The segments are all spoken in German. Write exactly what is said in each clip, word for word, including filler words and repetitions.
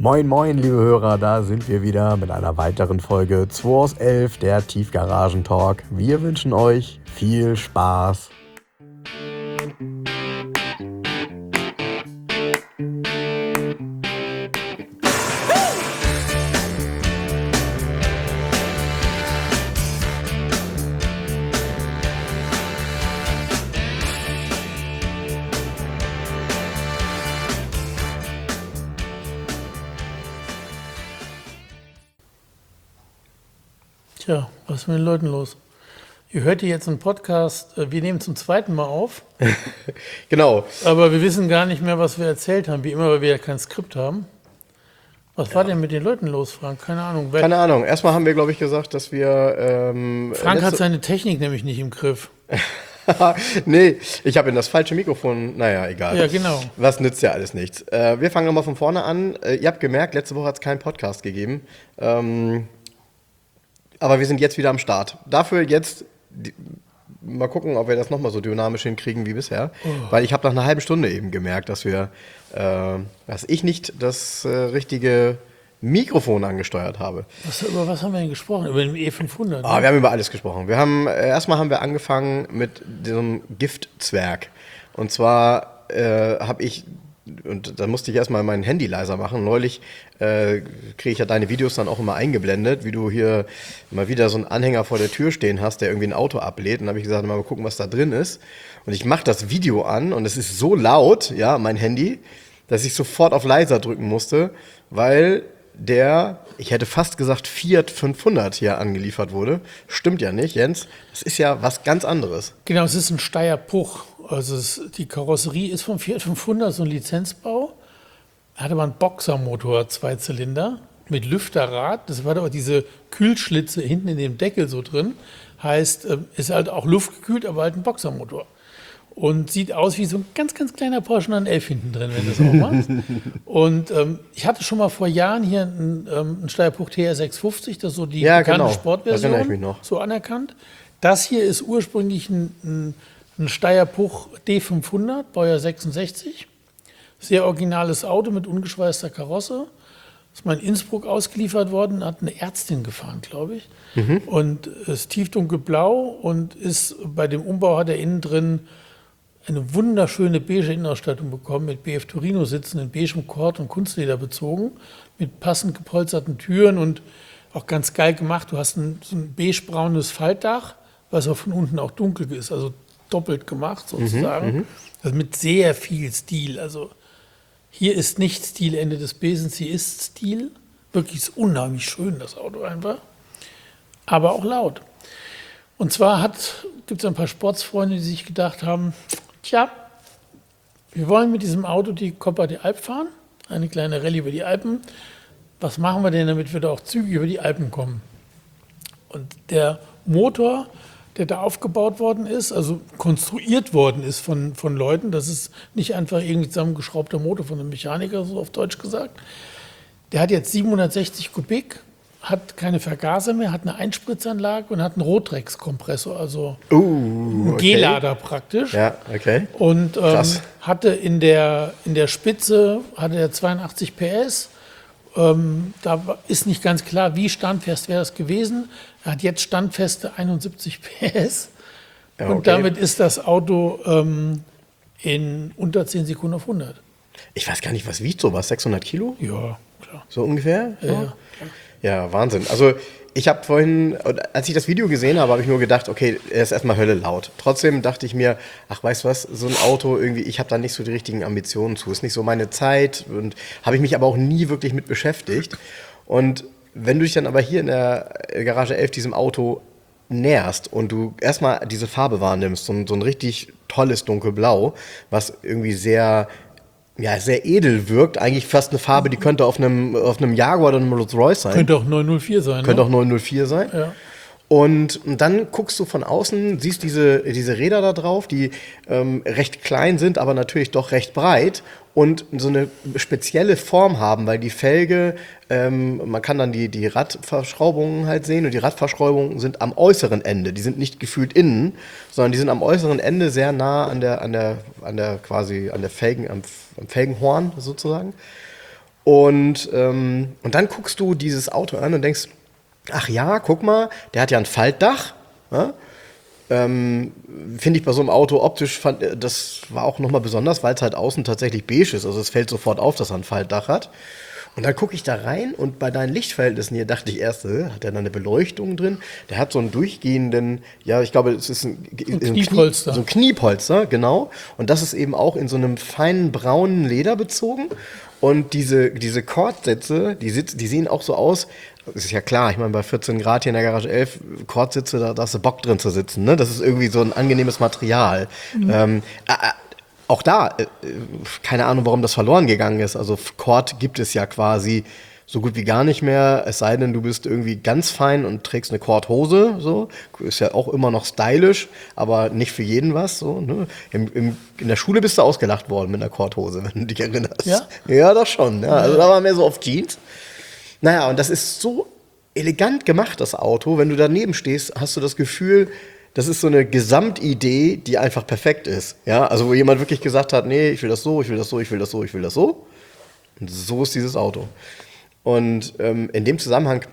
Moin moin liebe Hörer, da sind wir wieder mit einer weiteren Folge zwei aus elf, der Tiefgaragen-Talk. Wir wünschen euch viel Spaß. Tja, was ist mit den Leuten los? Ihr hört hier jetzt einen Podcast, wir nehmen zum zweiten Mal auf. Genau. Aber wir wissen gar nicht mehr, was wir erzählt haben, wie immer, weil wir ja kein Skript haben. Was ja. war denn mit den Leuten los, Frank? Keine Ahnung. Keine Ahnung. Erstmal haben wir, glaube ich, gesagt, dass wir... Ähm, Frank hat seine Technik nämlich nicht im Griff. Nee, ich habe in das falsche Mikrofon, naja, egal. Ja, genau. Was nützt ja alles nichts. Äh, wir fangen nochmal von vorne an. Äh, ihr habt gemerkt, letzte Woche hat es keinen Podcast gegeben. Ähm... Aber wir sind jetzt wieder am Start. Dafür jetzt die, mal gucken, ob wir das nochmal so dynamisch hinkriegen wie bisher. Oh. Weil ich habe nach einer halben Stunde eben gemerkt, dass wir, äh, dass ich nicht das äh, richtige Mikrofon angesteuert habe. Was, über was haben wir denn gesprochen? Über den E fünfhundert? Ah, ne? Wir haben über alles gesprochen. Wir haben äh, erstmal haben wir angefangen mit diesem Giftzwerg. Und zwar äh, habe ich Und da musste ich erstmal mein Handy leiser machen. Neulich äh, kriege ich ja deine Videos dann auch immer eingeblendet, wie du hier mal wieder so einen Anhänger vor der Tür stehen hast, der irgendwie ein Auto ablädt. Und dann habe ich gesagt, mal gucken, was da drin ist. Und ich mache das Video an und es ist so laut, ja, mein Handy, dass ich sofort auf leiser drücken musste, weil der, ich hätte fast gesagt, Fiat fünfhundert hier angeliefert wurde. Stimmt ja nicht, Jens. Das ist ja was ganz anderes. Genau, es ist ein Steyr Puch. Also es, die Karosserie ist vom Fiat fünfhundert, so ein Lizenzbau. Er hatte aber einen Boxermotor, zwei Zylinder, mit Lüfterrad. Das war aber diese Kühlschlitze hinten in dem Deckel so drin. Heißt, ist halt auch luftgekühlt, aber halt ein Boxermotor. Und sieht aus wie so ein ganz, ganz kleiner Porsche neun elf hinten drin, wenn du das auch machst. Und ähm, ich hatte schon mal vor Jahren hier einen, ähm, einen Steyr Puch T R sechshundertfünfzig, das ist so die ja, bekannte genau. Sportversion, Da erinnere ich mich noch. So anerkannt. Das hier ist ursprünglich ein, ein Ein Steyr Puch D fünfhundert, Baujahr sechsundsechzig. Sehr originales Auto mit ungeschweißter Karosse. Ist mal in Innsbruck ausgeliefert worden, hat eine Ärztin gefahren, glaube ich. Mhm. Und ist tiefdunkelblau und ist bei dem Umbau hat er innen drin eine wunderschöne beige Innenausstattung bekommen, mit B F Torino-Sitzen in beigem Kord und Kunstleder bezogen, mit passend gepolsterten Türen und auch ganz geil gemacht. Du hast ein, so ein beigebraunes Faltdach, was auch von unten auch dunkel ist, also doppelt gemacht sozusagen, mhm, also mit sehr viel Stil. Also hier ist nicht Stil Ende des Besens, hier ist Stil. Wirklich ist unheimlich schön, das Auto einfach, aber auch laut. Und zwar gibt es ein paar Sportsfreunde, die sich gedacht haben, tja, wir wollen mit diesem Auto die Coppa di Alp fahren, eine kleine Rallye über die Alpen. Was machen wir denn, damit wir da auch zügig über die Alpen kommen? Und der Motor, der da aufgebaut worden ist, also konstruiert worden ist von, von Leuten. Das ist nicht einfach irgendwie zusammengeschraubter Motor von einem Mechaniker, so auf Deutsch gesagt. Der hat jetzt siebenhundertsechzig Kubik, hat keine Vergaser mehr, hat eine Einspritzanlage und hat einen Rotrex-Kompressor, also uh, einen okay. G-Lader praktisch. Ja, okay. Und ähm, hatte in der, in der Spitze hatte er zweiundachtzig P S. Ähm, da ist nicht ganz klar, wie standfest wäre das gewesen. Er hat jetzt standfeste einundsiebzig P S. Ja, okay. Und damit ist das Auto ähm, in unter zehn Sekunden auf hundert. Ich weiß gar nicht, was wiegt sowas? sechshundert Kilo? Ja, klar. So ungefähr? Ja, ja. Ja, Wahnsinn. Also ich habe vorhin, als ich das Video gesehen habe, habe ich nur gedacht, okay, er ist erstmal Hölle laut. Trotzdem dachte ich mir, ach, weißt du was, so ein Auto irgendwie, ich habe da nicht so die richtigen Ambitionen zu. Ist nicht so meine Zeit und habe ich mich aber auch nie wirklich mit beschäftigt. Und wenn du dich dann aber hier in der Garage elf diesem Auto näherst und du erstmal diese Farbe wahrnimmst, so ein, so ein richtig tolles Dunkelblau, was irgendwie sehr... ja, sehr edel wirkt. Eigentlich fast eine Farbe, die könnte auf einem, auf einem Jaguar oder einem Rolls-Royce sein. Könnte auch neun null vier sein. Könnte ne? auch neun null vier sein. Ja. Und dann guckst du von außen, siehst diese, diese Räder da drauf, die ähm, recht klein sind, aber natürlich doch recht breit und so eine spezielle Form haben, weil die Felge, ähm, man kann dann die, die Radverschraubungen halt sehen und die Radverschraubungen sind am äußeren Ende, die sind nicht gefühlt innen, sondern die sind am äußeren Ende sehr nah an der, an der, an der quasi, an der Felgen, am, am Felgenhorn sozusagen. Und, ähm, und dann guckst du dieses Auto an und denkst, ach ja, guck mal, der hat ja ein Faltdach. Ja? Ähm, finde ich bei so einem Auto optisch, fand, das war auch nochmal besonders, weil es halt außen tatsächlich beige ist. Also es fällt sofort auf, dass er ein Faltdach hat. Und dann gucke ich da rein und bei deinen Lichtverhältnissen hier dachte ich erst, äh, hat der da eine Beleuchtung drin? Der hat so einen durchgehenden, ja, ich glaube, es ist ein, ein Kniepolster. Knie, so ein Kniepolster, genau. Und das ist eben auch in so einem feinen braunen Leder bezogen. Und diese, diese Kordsitze, die, sitz, die sehen auch so aus, das ist ja klar, ich meine, bei vierzehn Grad hier in der Garage elf, Kordsitze, da, da hast du Bock drin zu sitzen, ne? Das ist irgendwie so ein angenehmes Material. Mhm. Ähm, äh, auch da, äh, keine Ahnung, warum das verloren gegangen ist. Also Kord gibt es ja quasi so gut wie gar nicht mehr, es sei denn, du bist irgendwie ganz fein und trägst eine Kordhose, so. Ist ja auch immer noch stylisch, aber nicht für jeden was, so, ne? Im, im, in der Schule bist du ausgelacht worden mit einer Kordhose, wenn du dich erinnerst. Ja? Ja, doch schon. Ja. Also da war mehr so auf Jeans. Naja, und das ist so elegant gemacht, das Auto. Wenn du daneben stehst, hast du das Gefühl, das ist so eine Gesamtidee, die einfach perfekt ist. Ja, also wo jemand wirklich gesagt hat, nee, ich will das so, ich will das so, ich will das so, ich will das so. Und so ist dieses Auto. Und ähm, in dem Zusammenhang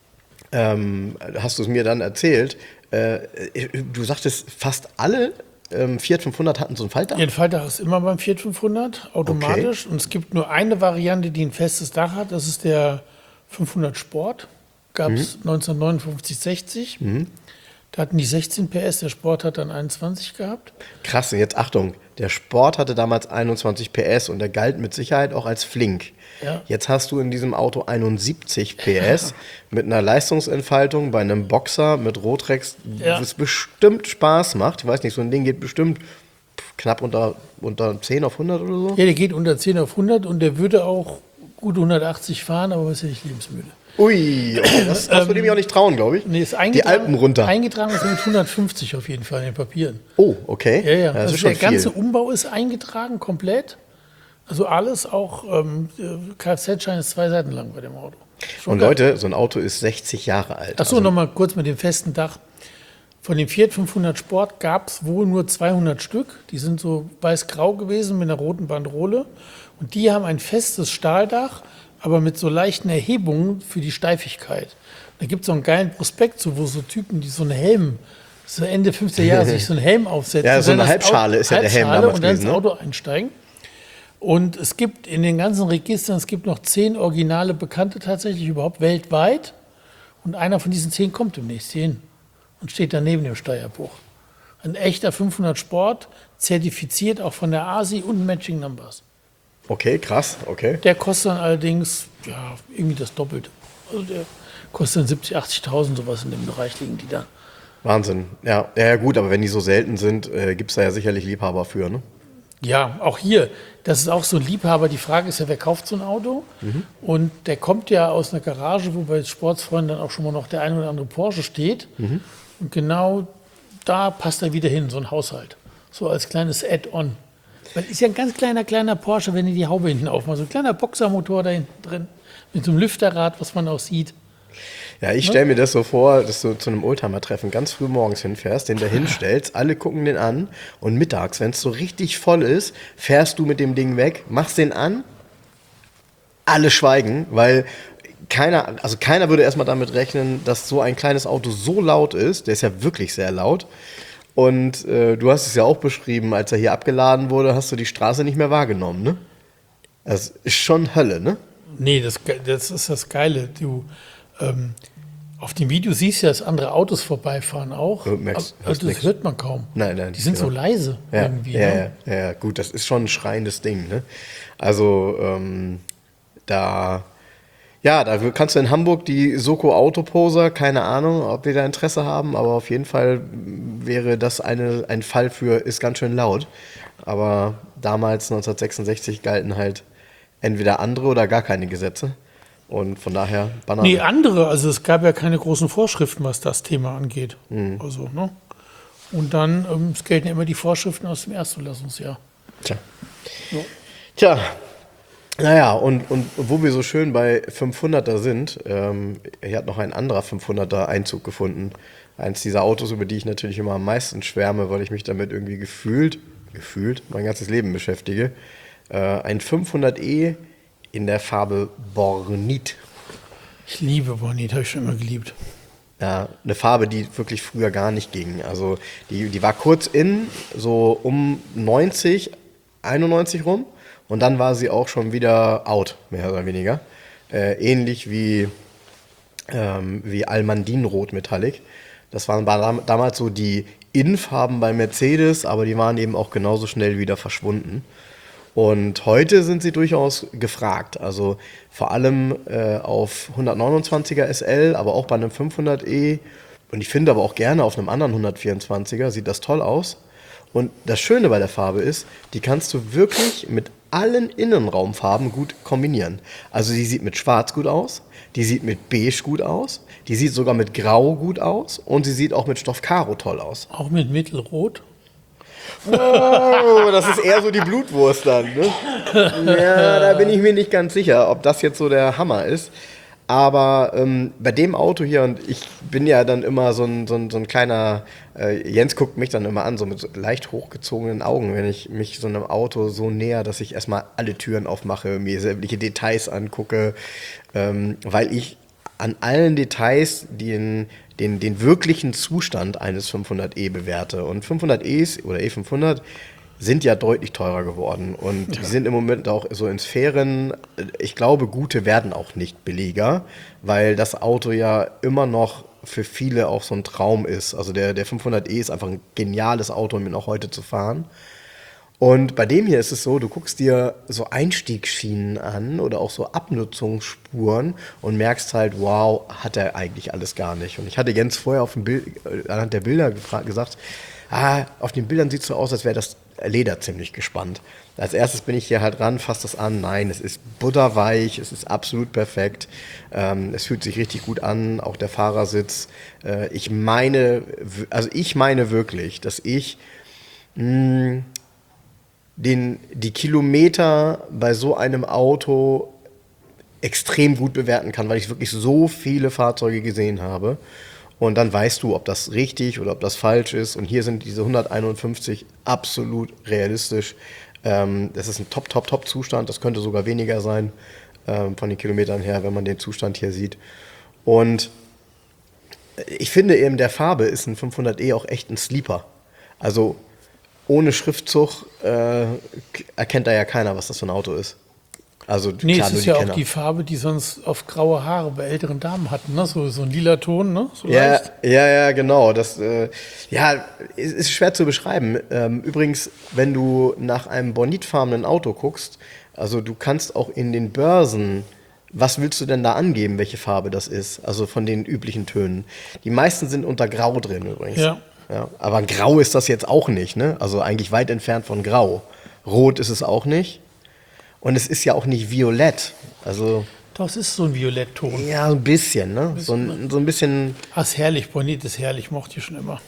ähm, hast du es mir dann erzählt, äh, du sagtest, fast alle ähm, Fiat fünfhundert hatten so ein Faltdach? Ja, ein Faltdach ist immer beim Fiat fünfhundert, automatisch. Okay. Und es gibt nur eine Variante, die ein festes Dach hat, das ist der fünfhundert Sport. Gab es mhm. neunzehnhundertneunundfünfzig sechzig. Mhm. Da hatten die sechzehn P S, der Sport hat dann einundzwanzig gehabt. Krass, und jetzt Achtung, der Sport hatte damals einundzwanzig P S und der galt mit Sicherheit auch als flink. Ja. Jetzt hast du in diesem Auto einundsiebzig P S mit einer Leistungsentfaltung bei einem Boxer mit Rotrex, ja. was bestimmt Spaß macht. Ich weiß nicht, so ein Ding geht bestimmt knapp unter, unter zehn auf hundert oder so. Ja, der geht unter zehn auf hundert und der würde auch gut hundertachtzig fahren, aber ist ja nicht lebensmüde. Ui, okay, das, das würde ich mir auch nicht trauen, glaube ich. Nee, ist die Alpen runter. Eingetragen ist mit hundertfünfzig auf jeden Fall in den Papieren. Oh, okay. Ja, ja. Ja, das also ist schon der ganze viel. Umbau ist eingetragen, komplett. Also alles, auch ähm, Kfz-Schein ist zwei Seiten lang bei dem Auto. Schon Und geil. Leute, so ein Auto ist sechzig Jahre alt. Achso, also, nochmal kurz mit dem festen Dach. Von dem Fiat fünfhundert Sport gab es wohl nur zweihundert Stück. Die sind so weiß-grau gewesen mit einer roten Bandrole. Und die haben ein festes Stahldach, aber mit so leichten Erhebungen für die Steifigkeit. Da gibt es so einen geilen Prospekt, so, wo so Typen, die so einen Helm, so Ende fünfziger Jahre, sich so einen Helm aufsetzen. Ja, so eine Halbschale Auto, ist ja der Helm Halbschale damals und dann ins gewesen, ne? Auto einsteigen. Und es gibt in den ganzen Registern, es gibt noch zehn originale Bekannte tatsächlich überhaupt weltweit. Und einer von diesen zehn kommt demnächst hier hin und steht da neben dem Steuerbruch. Ein echter fünfhundert Sport, zertifiziert auch von der A S I und Matching Numbers. Okay, krass, okay. Der kostet dann allerdings ja, irgendwie das Doppelte. Also der kostet dann siebzig, achtzigtausend, sowas in dem Bereich liegen die da. Wahnsinn. Ja, ja gut, aber wenn die so selten sind, äh, gibt es da ja sicherlich Liebhaber für, ne? Ja, auch hier, das ist auch so ein Liebhaber. Die Frage ist ja, wer kauft so ein Auto? Mhm. Und der kommt ja aus einer Garage, wo bei Sportsfreunden dann auch schon mal noch der ein oder andere Porsche steht. Mhm. Und genau da passt er wieder hin, so ein Haushalt. So als kleines Add-on. Weil ist ja ein ganz kleiner, kleiner Porsche, wenn ihr die Haube hinten aufmacht. So ein kleiner Boxermotor da hinten drin. Mit so einem Lüfterrad, was man auch sieht. Ja, ich stelle mir das so vor, dass du zu einem Oldtimer-Treffen ganz früh morgens hinfährst, den da hinstellst, alle gucken den an und mittags, wenn es so richtig voll ist, fährst du mit dem Ding weg, machst den an, alle schweigen, weil keiner, also keiner würde erstmal damit rechnen, dass so ein kleines Auto so laut ist, der ist ja wirklich sehr laut. Und äh, du hast es ja auch beschrieben, als er hier abgeladen wurde, hast du die Straße nicht mehr wahrgenommen, ne? Das ist schon Hölle, ne? Nee, das, das ist das Geile. Du, ähm, auf dem Video siehst du ja, dass andere Autos vorbeifahren auch. Du merkst, aber das nix. Hört man kaum. Nein, nein. Die sind genau. so leise ja, irgendwie. Ja, ne? ja, ja, gut, das ist schon ein schreiendes Ding, ne? Also, ähm, da... Ja, da kannst du in Hamburg die Soko Autoposer, keine Ahnung, ob die da Interesse haben, aber auf jeden Fall wäre das eine, ein Fall für, ist ganz schön laut. Aber damals, neunzehnhundertsechsundsechzig, galten halt entweder andere oder gar keine Gesetze. Und von daher, Banane. Nee, andere, also es gab ja keine großen Vorschriften, was das Thema angeht. Mhm. Also, ne? Und dann, ähm, es gelten ja immer die Vorschriften aus dem Erstzulassungsjahr. Tja. So. Tja. Naja, und, und wo wir so schön bei fünfhunderter sind, ähm, hier hat noch ein anderer fünfhunderter Einzug gefunden. Eins dieser Autos, über die ich natürlich immer am meisten schwärme, weil ich mich damit irgendwie gefühlt, gefühlt mein ganzes Leben beschäftige. Äh, ein fünfhundert e in der Farbe Bornit. Ich liebe Bornit, habe ich schon immer geliebt. Ja, eine Farbe, die wirklich früher gar nicht ging. Also die, die war kurz in, so um neunzig, einundneunzig rum. Und dann war sie auch schon wieder out, mehr oder weniger. Äh, ähnlich wie, ähm, wie Almandinrot Metallic. Das waren war damals so die In-Farben bei Mercedes, aber die waren eben auch genauso schnell wieder verschwunden. Und heute sind sie durchaus gefragt. Also vor allem äh, auf hundertneunundzwanziger S L, aber auch bei einem fünfhundert e. Und ich finde aber auch gerne auf einem anderen hundertvierundzwanziger sieht das toll aus. Und das Schöne bei der Farbe ist, die kannst du wirklich mit allen Innenraumfarben gut kombinieren. Also die sieht mit Schwarz gut aus, die sieht mit Beige gut aus, die sieht sogar mit Grau gut aus und sie sieht auch mit Stoff Karo toll aus. Auch mit Mittelrot? Oh, das ist eher so die Blutwurst dann, ne? Ja, da bin ich mir nicht ganz sicher, ob das jetzt so der Hammer ist. Aber ähm, bei dem Auto hier, und ich bin ja dann immer so ein, so ein, so ein kleiner, äh, Jens guckt mich dann immer an, so mit so leicht hochgezogenen Augen, wenn ich mich so einem Auto so näher, dass ich erstmal alle Türen aufmache, mir sämtliche Details angucke, ähm, weil ich an allen Details den, den, den wirklichen Zustand eines fünfhundert e bewerte. Und fünfhundert e's oder E fünfhundert sind ja deutlich teurer geworden. Und ja. Die sind im Moment auch so in Sphären, ich glaube, gute werden auch nicht billiger, weil das Auto ja immer noch für viele auch so ein Traum ist. Also der, der fünfhundert e ist einfach ein geniales Auto, um ihn auch heute zu fahren. Und bei dem hier ist es so, du guckst dir so Einstiegsschienen an oder auch so Abnutzungsspuren und merkst halt, wow, hat er eigentlich alles gar nicht. Und ich hatte Jens vorher auf dem Bild, anhand der Bilder gefragt, gesagt, ah, auf den Bildern sieht es so aus, als wäre das Leder ziemlich gespannt. Als erstes bin ich hier halt ran, fasse das an. Nein, es ist butterweich, es ist absolut perfekt. Ähm, es fühlt sich richtig gut an, auch der Fahrersitz. Äh, ich meine, also ich meine wirklich, dass ich mh, den, die Kilometer bei so einem Auto extrem gut bewerten kann, weil ich wirklich so viele Fahrzeuge gesehen habe. Und dann weißt du, ob das richtig oder ob das falsch ist. Und hier sind diese hunderteinundfünfzig absolut realistisch. Ähm, das ist ein Top, Top, Top-Zustand. Das könnte sogar weniger sein ähm, von den Kilometern her, wenn man den Zustand hier sieht. Und ich finde eben, der Farbe ist ein fünfhundert e auch echt ein Sleeper. Also ohne Schriftzug äh, erkennt da ja keiner, was das für ein Auto ist. Also nee, klar, es ist ja Kenner. Auch die Farbe, die sonst oft graue Haare bei älteren Damen hatten, ne? So, so ein lila Ton, ne? So ja, leicht. ja, ja, genau. Das äh, ja, ist, ist schwer zu beschreiben. Ähm, übrigens, wenn du nach einem bornitfarbenen Auto guckst, also du kannst auch in den Börsen, was willst du denn da angeben, welche Farbe das ist? Also von den üblichen Tönen. Die meisten sind unter Grau drin übrigens. Ja. Ja, aber Grau ist das jetzt auch nicht, ne? Also eigentlich weit entfernt von Grau. Rot ist es auch nicht. Und es ist ja auch nicht violett. Also doch, es ist so ein Violettton. ja, ein bisschen, ne? Ein bisschen, so, ein, so ein bisschen. Ah, ist herrlich. Bonit ist herrlich. Mochte ich schon immer.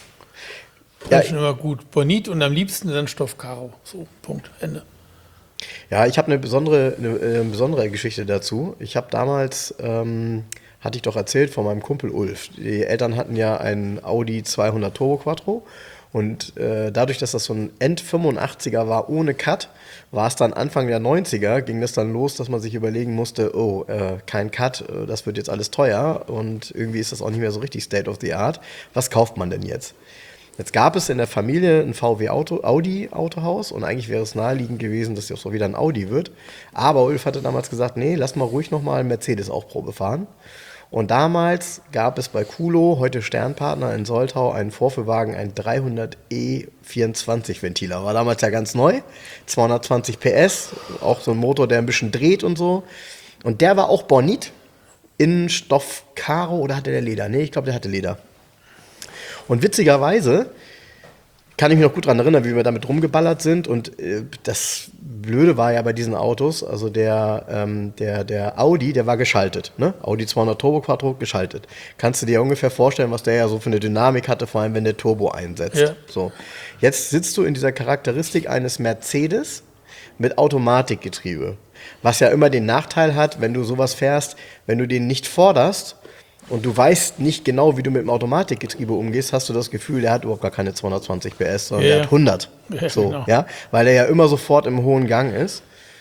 Ja, schon immer gut. Bonit und am liebsten dann Stoff Karo. So, Punkt. Ende. Ja, ich habe eine besondere, eine, eine besondere Geschichte dazu. Ich habe damals, ähm, hatte ich doch erzählt von meinem Kumpel Ulf. Die Eltern hatten ja einen Audi zweihundert Turbo Quattro. Und äh, dadurch, dass das so ein End fünfundachtziger war ohne Cut, war es dann Anfang der neunziger, ging das dann los, dass man sich überlegen musste, oh, äh, kein Cut, äh, das wird jetzt alles teuer und irgendwie ist das auch nicht mehr so richtig State of the Art. Was kauft man denn jetzt? Jetzt gab es in der Familie ein V W Auto, Audi Autohaus und eigentlich wäre es naheliegend gewesen, dass es auch wieder ein Audi wird. Aber Ulf hatte damals gesagt, nee, lass mal ruhig nochmal einen Mercedes auch Probe fahren. Und damals gab es bei Kulo, heute Sternpartner in Soltau, einen Vorführwagen, ein dreihundert e vierundzwanzig Ventiler. War damals ja ganz neu, zweihundertzwanzig P S, auch so ein Motor, der ein bisschen dreht und so. Und der war auch Bornit, in Stoff Karo, oder hatte der Leder? Nee, ich glaube, der hatte Leder. Und witzigerweise kann ich mich noch gut daran erinnern, wie wir damit rumgeballert sind. Und äh, das Blöde war ja bei diesen Autos, also der, ähm, der, der Audi, der war geschaltet. Ne? Audi zweihundert Turbo Quattro geschaltet. Kannst du dir ungefähr vorstellen, was der ja so für eine Dynamik hatte, vor allem wenn der Turbo einsetzt. Ja. So. Jetzt sitzt du in dieser Charakteristik eines Mercedes mit Automatikgetriebe. Was ja immer den Nachteil hat, wenn du sowas fährst, wenn du den nicht forderst, und du weißt nicht genau, wie du mit dem Automatikgetriebe umgehst, hast du das Gefühl, der hat überhaupt gar keine zweihundertzwanzig P S, sondern ja. der hat hundert. Ja, so, genau. ja? Weil er ja immer sofort im hohen Gang ist.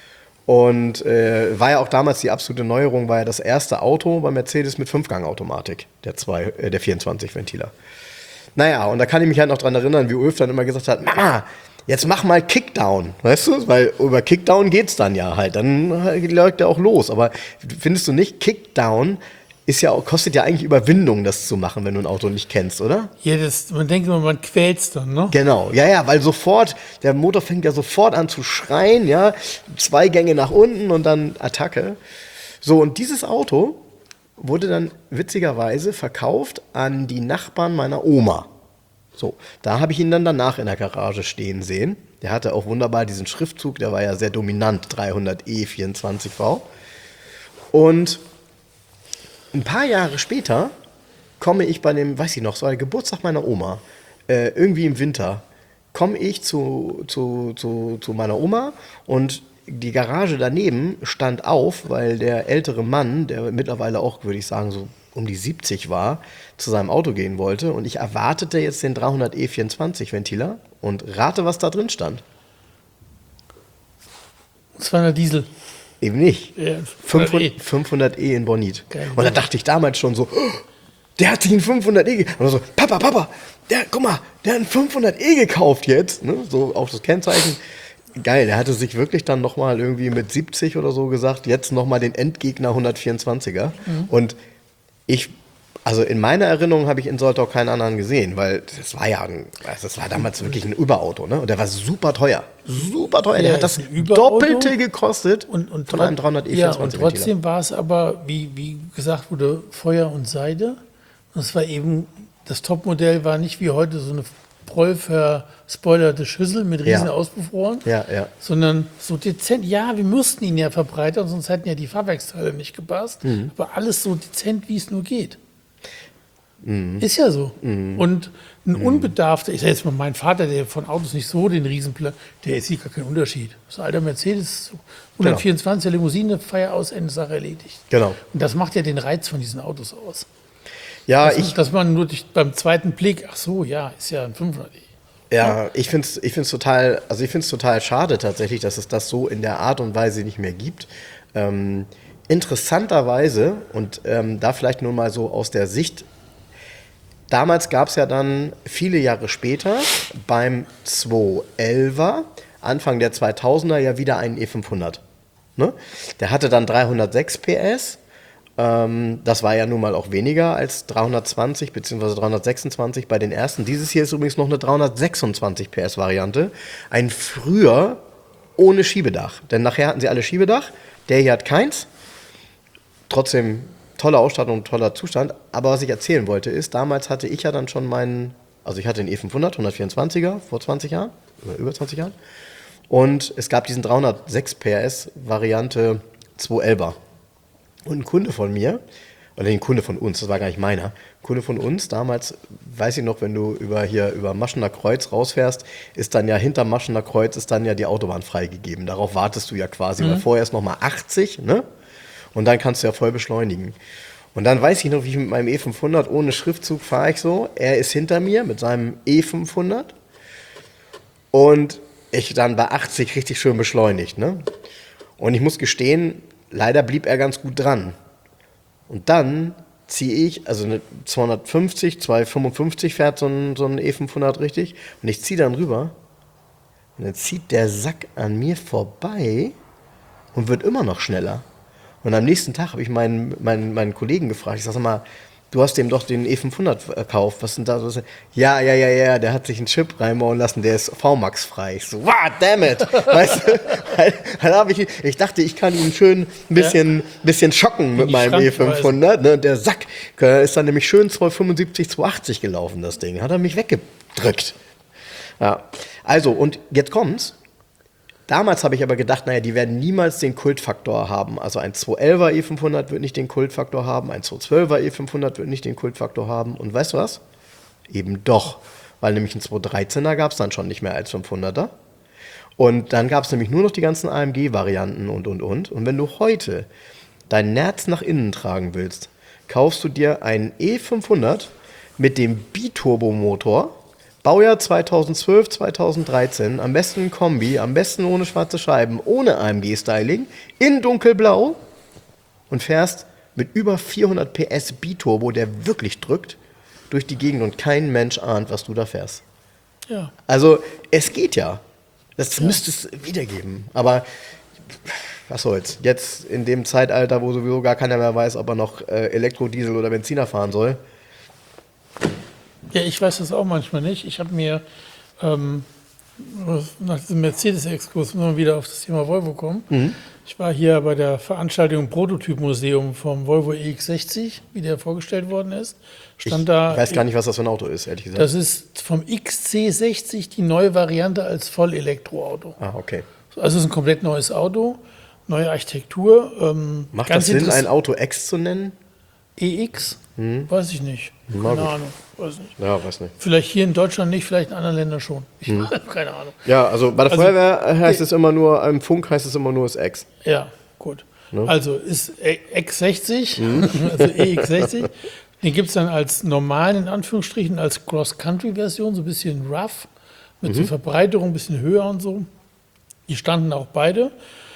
Und äh, war ja auch damals die absolute Neuerung, war ja das erste Auto bei Mercedes mit Fünfgang-Automatik, der, zwei, äh, der vierundzwanzig Ventiler. Naja, und da kann ich mich halt noch dran erinnern, wie Ulf dann immer gesagt hat, Mama, jetzt mach mal Kickdown, weißt du? Weil über Kickdown geht's dann ja halt, dann läuft der auch los. Aber findest du nicht, Kickdown ist ja auch, kostet ja eigentlich Überwindung, das zu machen, wenn du ein Auto nicht kennst, oder? Ja, das, man denkt immer, man quält's dann, ne? Genau, ja, ja, weil sofort, der Motor fängt ja sofort an zu schreien, ja, zwei Gänge nach unten und dann Attacke. So, und dieses Auto wurde dann witzigerweise verkauft an die Nachbarn meiner Oma. So, da habe ich ihn dann danach in der Garage stehen sehen. Der hatte auch wunderbar diesen Schriftzug, der war ja sehr dominant, dreihundert E vierundzwanzig V. Und ein paar Jahre später komme ich bei dem, weiß ich noch, so der Geburtstag meiner Oma, äh, irgendwie im Winter, komme ich zu, zu, zu, zu meiner Oma und die Garage daneben stand auf, weil der ältere Mann, der mittlerweile auch, würde ich sagen, so um die siebzig war, zu seinem Auto gehen wollte und ich erwartete jetzt den dreihundert E vierundzwanzig Ventiler und rate, was da drin stand. zweihundert Diesel. Eben nicht. Ja, fünfhundert E in Bonit. Geil. Und da dachte ich damals schon so, oh, der hat sich einen fünfhundert E gekauft. Und so, Papa, Papa, der, guck mal, der hat einen fünfhundert E gekauft jetzt. Ne? So auch das Kennzeichen. Geil, der hatte sich wirklich dann nochmal irgendwie mit siebzig oder so gesagt, jetzt nochmal den Endgegner hundertvierundzwanziger. Mhm. Und ich, also in meiner Erinnerung habe ich in Soltau keinen anderen gesehen, weil das war ja, ein, also das war damals wirklich ein Überauto, ne? Und der war super teuer, super teuer. Der Ja, hat das Überauto. Doppelte gekostet Und, und von einem dreihundert E ja, vierundzwanzig. und trotzdem war es aber, wie, wie gesagt wurde, Feuer und Seide. Und es war eben, das Topmodell war nicht wie heute so eine prall verspoilerte Schüssel mit riesen Ja. Auspuffrohren, Ja, ja. sondern so dezent. Ja, wir mussten ihn ja verbreitern, sonst hätten ja die Fahrwerksteile nicht gepasst. Mhm. Aber alles so dezent, wie es nur geht. Mhm. Ist ja so. Mhm. Und ein unbedarfter, ich sage jetzt mal, mein Vater, der von Autos nicht so den Riesenplan, der sieht gar keinen Unterschied. Das alter Mercedes, hundertvierundzwanzig, Limousine, Feier aus, Ende, Sache erledigt. Genau. Und das macht ja den Reiz von diesen Autos aus. Ja, dass, ich, dass man nur durch, beim zweiten Blick, ach so, ja, ist ja ein fünfhundert E. ja, ich finde es ich find's total, also ich find's total schade tatsächlich, dass es das so in der Art und Weise nicht mehr gibt. Ähm, interessanterweise, und ähm, da vielleicht nur mal so aus der Sicht, damals gab es ja dann viele Jahre später beim zweihundertelfer, Anfang der zweitausender, ja wieder einen E fünfhundert. Ne? Der hatte dann dreihundertsechs P S. Ähm, das war ja nun mal auch weniger als dreihundertzwanzig bzw. dreihundertsechsundzwanzig bei den ersten. Dieses hier ist übrigens noch eine dreihundertsechsundzwanzig P S Variante. Ein früher ohne Schiebedach. Denn nachher hatten sie alle Schiebedach. Der hier hat keins. Trotzdem tolle Ausstattung, toller Zustand. Aber was ich erzählen wollte ist, damals hatte ich ja dann schon meinen, also ich hatte den E fünfhundert, hundertvierundzwanziger vor zwanzig Jahren, oder über zwanzig Jahren. Und es gab diesen dreihundertsechs P S Variante zweihundertelfer. Und ein Kunde von mir, oder ein Kunde von uns, das war gar nicht meiner, ein Kunde von uns, damals, weiß ich noch, wenn du über hier über Maschener Kreuz rausfährst, ist dann ja hinter Maschener Kreuz ist dann ja die Autobahn freigegeben. Darauf wartest du ja quasi, mhm. weil vorher ist nochmal achtzig, ne? Und dann kannst du ja voll beschleunigen. Und dann weiß ich noch, wie ich mit meinem E fünfhundert ohne Schriftzug fahre ich so. Er ist hinter mir mit seinem E fünfhundert und ich dann bei achtzig richtig schön beschleunigt, ne? Und ich muss gestehen, leider blieb er ganz gut dran. Und dann ziehe ich, also eine zweihundertfünfzig, zweihundertfünfundfünfzig fährt so ein, so ein E fünfhundert richtig. Und ich ziehe dann rüber und dann zieht der Sack an mir vorbei und wird immer noch schneller. Und am nächsten Tag habe ich meinen, meinen, meinen Kollegen gefragt, ich sage mal, du hast dem doch den E fünfhundert verkauft, was sind da so? Ja, ja, ja, ja, der hat sich einen Chip reinbauen lassen, der ist V MAX frei. Ich so, wow, damn it! Weißt du, dann habe ich, ich dachte, ich kann ihn schön ein bisschen, ja. bisschen schocken mit meinem E fünfhundert. Ne? Der Sack ist dann nämlich schön zweihundertfünfundsiebzig, zweihundertachtzig gelaufen, das Ding. Hat er mich weggedrückt. Ja. Also, und jetzt kommt's. Damals habe ich aber gedacht, naja, die werden niemals den Kultfaktor haben. Also ein zweihundertelfer E fünfhundert wird nicht den Kultfaktor haben, ein zweihundertzwölfer E fünfhundert wird nicht den Kultfaktor haben. Und weißt du was? Eben doch. Weil nämlich ein zweihundertdreizehner gab es dann schon nicht mehr als fünfhunderter. Und dann gab es nämlich nur noch die ganzen A M G-Varianten und, und, und. Und wenn du heute dein Nerz nach innen tragen willst, kaufst du dir einen E fünfhundert mit dem Biturbomotor Baujahr zweitausendzwölf, zweitausenddreizehn, am besten ein Kombi, am besten ohne schwarze Scheiben, ohne A M G-Styling, in dunkelblau und fährst mit über vierhundert P S Biturbo, der wirklich drückt, durch die Gegend und kein Mensch ahnt, was du da fährst. Ja. Also, es geht ja. Das ja. müsste es wiedergeben. Aber was soll's. Jetzt in dem Zeitalter, wo sowieso gar keiner mehr weiß, ob er noch äh, Elektro, Diesel oder Benziner fahren soll. Ja, ich weiß das auch manchmal nicht. Ich habe mir ähm, nach diesem Mercedes-Exkurs immer wieder auf das Thema Volvo kommen. Mhm. Ich war hier bei der Veranstaltung Prototyp-Museum vom Volvo E X sechzig, wie der vorgestellt worden ist. Stand ich da, weiß gar nicht, was das für ein Auto ist, ehrlich gesagt. Das ist vom X C sechzig die neue Variante als Vollelektroauto. Ah, okay. Also es ist ein komplett neues Auto, neue Architektur. Ähm, Macht das Sinn, ein Auto X zu nennen? E X? Hm. Weiß ich nicht. Keine Na, Ahnung. Weiß nicht. Ja, weiß nicht. Vielleicht hier in Deutschland nicht, vielleicht in anderen Ländern schon. Ich hm. habe keine Ahnung. Ja, also bei der also, Feuerwehr heißt es immer nur, im Funk heißt es immer nur das X. Ja, gut. Ne? Also ist X sechzig, hm. also E X sechzig. Den gibt es dann als normalen, in Anführungsstrichen, als Cross-Country-Version, so ein bisschen rough, mit mhm. so Verbreiterung, ein bisschen höher und so. Die standen auch beide.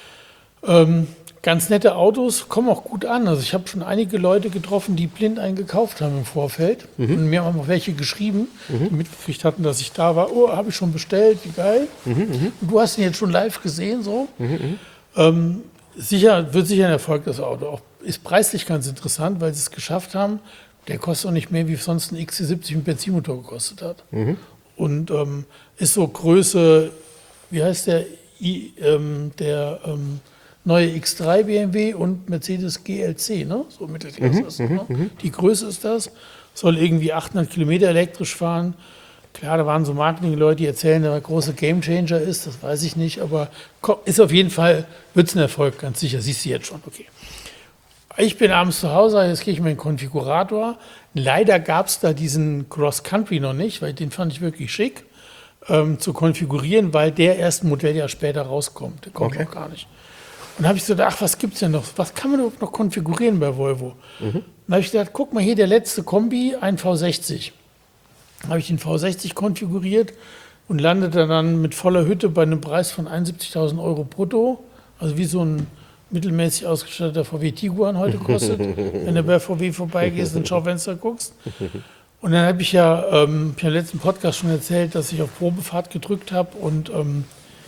Ähm, ganz nette Autos, kommen auch gut an. Also ich habe schon einige Leute getroffen, die blind einen gekauft haben im Vorfeld. Mhm. Und mir haben auch welche geschrieben, mhm. die mitgekriegt hatten, dass ich da war. Oh, habe ich schon bestellt, wie geil. Mhm. Und du hast ihn jetzt schon live gesehen, so. Mhm. Ähm, sicher, wird sicher ein Erfolg, das Auto. Auch ist preislich ganz interessant, weil sie es geschafft haben. Der kostet auch nicht mehr, wie sonst ein X C siebzig mit Benzinmotor gekostet hat. Mhm. Und ähm, ist so Größe, wie heißt der, I, ähm, der ähm, neue X drei B M W und Mercedes G L C, ne? So Mittelklasse mhm. ist das, ne? Mhm. Die Größe ist das, soll irgendwie achthundert Kilometer elektrisch fahren. Klar, da waren so Marketing-Leute, die erzählen, der große Gamechanger ist, das weiß ich nicht, aber ist auf jeden Fall, wird es ein Erfolg, ganz sicher, siehst du jetzt schon, okay. Ich bin abends zu Hause, jetzt gehe ich in meinen Konfigurator. Leider gab es da diesen Cross-Country noch nicht, weil den fand ich wirklich schick ähm, zu konfigurieren, weil der erst ein Modelljahr später rauskommt. Der kommt okay. noch gar nicht. Und dann habe ich so gedacht, ach, was gibt es denn noch? Was kann man überhaupt noch konfigurieren bei Volvo? Mhm. Dann habe ich gedacht, guck mal hier, der letzte Kombi, ein V sechzig. Dann habe ich den V sechzig konfiguriert und landete dann mit voller Hütte bei einem Preis von einundsiebzigtausend Euro brutto. Also wie so ein mittelmäßig ausgestatteter V W Tiguan heute kostet, wenn du bei V W vorbeigehst und ins Schaufenster guckst. Und dann habe ich ja ähm, ich im letzten Podcast schon erzählt, dass ich auf Probefahrt gedrückt habe. Und ähm,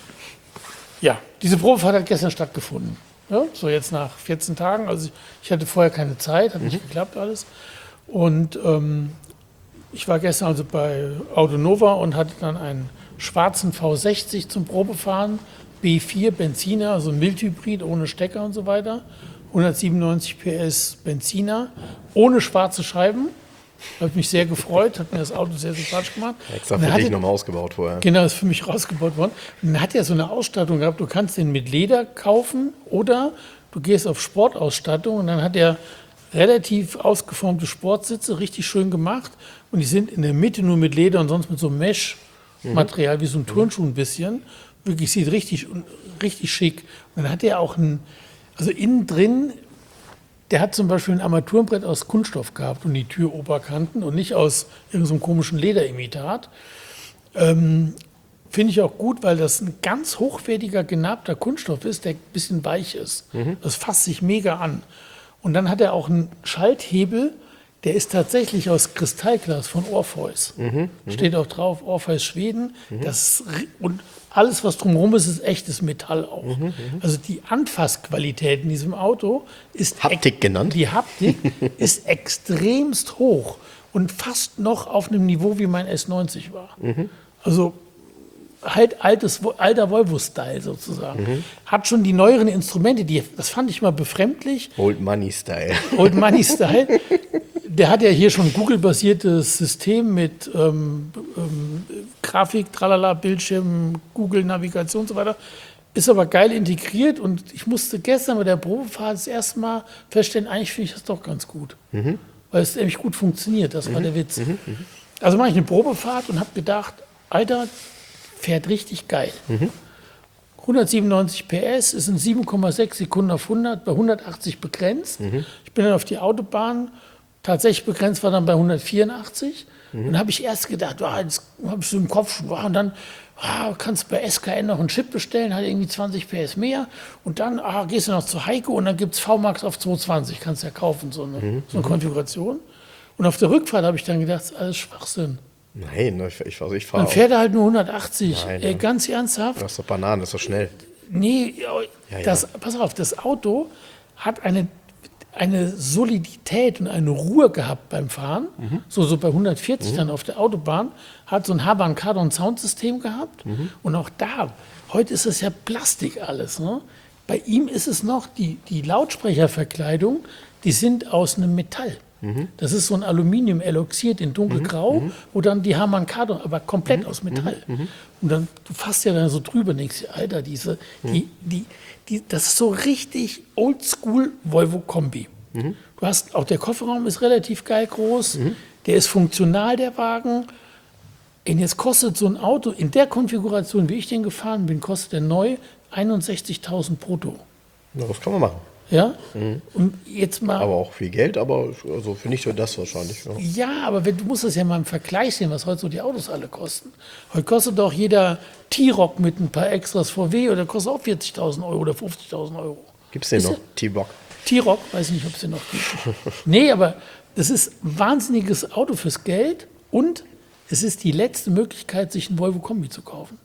ja, diese Probefahrt hat gestern stattgefunden. Ja, so jetzt nach vierzehn Tagen. Also ich, ich hatte vorher keine Zeit, hat nicht mhm. geklappt alles. Und ähm, ich war gestern also bei Autonova und hatte dann einen schwarzen V sechzig zum Probefahren. B vier Benziner, also ein Mildhybrid ohne Stecker und so weiter. hundertsiebenundneunzig P S Benziner, ohne schwarze Scheiben. Da habe ich mich sehr gefreut, hat mir das Auto sehr sympathisch gemacht. Extra für dich nochmal ausgebaut vorher. Genau, ist für mich rausgebaut worden. Und dann hat er so eine Ausstattung gehabt, du kannst den mit Leder kaufen oder du gehst auf Sportausstattung und dann hat er relativ ausgeformte Sportsitze, richtig schön gemacht. Und die sind in der Mitte nur mit Leder und sonst mit so Mesh-Material, mhm. wie so ein Turnschuh ein bisschen. Wirklich, sieht richtig, richtig schick. Und dann hat er auch ein, also innen drin, der hat zum Beispiel ein Armaturenbrett aus Kunststoff gehabt und die Türoberkanten und nicht aus irgendeinem komischen Lederimitat. Ähm, Finde ich auch gut, weil das ein ganz hochwertiger, genarbter Kunststoff ist, der ein bisschen weich ist. Mhm. Das fasst sich mega an. Und dann hat er auch einen Schalthebel, der ist tatsächlich aus Kristallglas von Orpheus. Mhm, Steht auch drauf, Orpheus Schweden. Mhm. Das, und alles, was drumherum ist, ist echtes Metall auch. Mhm, also die Anfassqualität in diesem Auto ist... Haptik genannt. Die Haptik ist extremst hoch und fast noch auf einem Niveau, wie mein S neunzig war. Mhm. Also halt altes, alter Volvo-Style sozusagen. Mhm. Hat schon die neueren Instrumente, die, das fand ich mal befremdlich. Old Money-Style. Old Money-Style. Der hat ja hier schon ein Google-basiertes System mit ähm, ähm, Grafik, Tralala, Bildschirm, Google-Navigation und so weiter. Ist aber geil integriert und ich musste gestern bei der Probefahrt das erste Mal feststellen, eigentlich finde ich das doch ganz gut. Mhm. Weil es nämlich gut funktioniert, das war mhm. der Witz. Mhm. Also mache ich eine Probefahrt und habe gedacht, Alter, fährt richtig geil. Mhm. hundertsiebenundneunzig P S, ist in sieben Komma sechs Sekunden auf hundert, bei hundertachtzig begrenzt. Mhm. Ich bin dann auf die Autobahn, tatsächlich begrenzt war dann bei hundertvierundachtzig. Und dann habe ich erst gedacht, ah, jetzt habe ich so im Kopf, ah, und dann ah, kannst du bei S K N noch einen Chip bestellen, hat irgendwie zwanzig P S mehr. Und dann ah, gehst du noch zu Heiko und dann gibt es V-Max auf zweihundertzwanzig, kannst du ja kaufen, so eine, mhm. so eine Konfiguration. Und auf der Rückfahrt habe ich dann gedacht, das ist alles Schwachsinn. Nein, ich, ich, also ich fahre. Man fährt halt nur hundertachtzig. Nein, Ey, ganz ernsthaft. Das ist doch Bananen, das ist doch schnell. Nee, Ja, das, ja. pass auf, das Auto hat eine, eine Solidität und eine Ruhe gehabt beim Fahren. Mhm. So, so bei hundertvierzig dann auf der Autobahn. Hat so ein Haban Kardon Soundsystem gehabt. Mhm. Und auch da, heute ist es ja Plastik alles. Ne? Bei ihm ist es noch, die, die Lautsprecherverkleidung, die sind aus einem Metall. Das ist so ein Aluminium eloxiert in dunkelgrau, mhm. wo dann die Harman Kardon, aber komplett mhm. aus Metall. Mhm. Und dann, du fasst ja dann so drüber und denkst dir, Alter, diese, mhm. die, die, die, das ist so richtig oldschool Volvo Kombi. Mhm. Du hast, auch der Kofferraum ist relativ geil groß, mhm. der ist funktional, der Wagen. Und jetzt kostet so ein Auto, in der Konfiguration, wie ich den gefahren bin, kostet der neu einundsechzigtausend brutto. Na, das kann man machen. Ja? Mhm. Und jetzt mal. Aber auch viel Geld, aber also für nicht so das wahrscheinlich. Ja, ja aber wenn, du musst das ja mal im Vergleich sehen, was heute so die Autos alle kosten. Heute kostet doch jeder T-Roc mit ein paar Extras V W oder kostet auch vierzigtausend Euro oder fünfzigtausend Euro. Gibt es den ist noch? T-Roc. T-Roc, weiß nicht, ob es den noch gibt. Nee, aber das ist ein wahnsinniges Auto fürs Geld und es ist die letzte Möglichkeit, sich ein Volvo Kombi zu kaufen.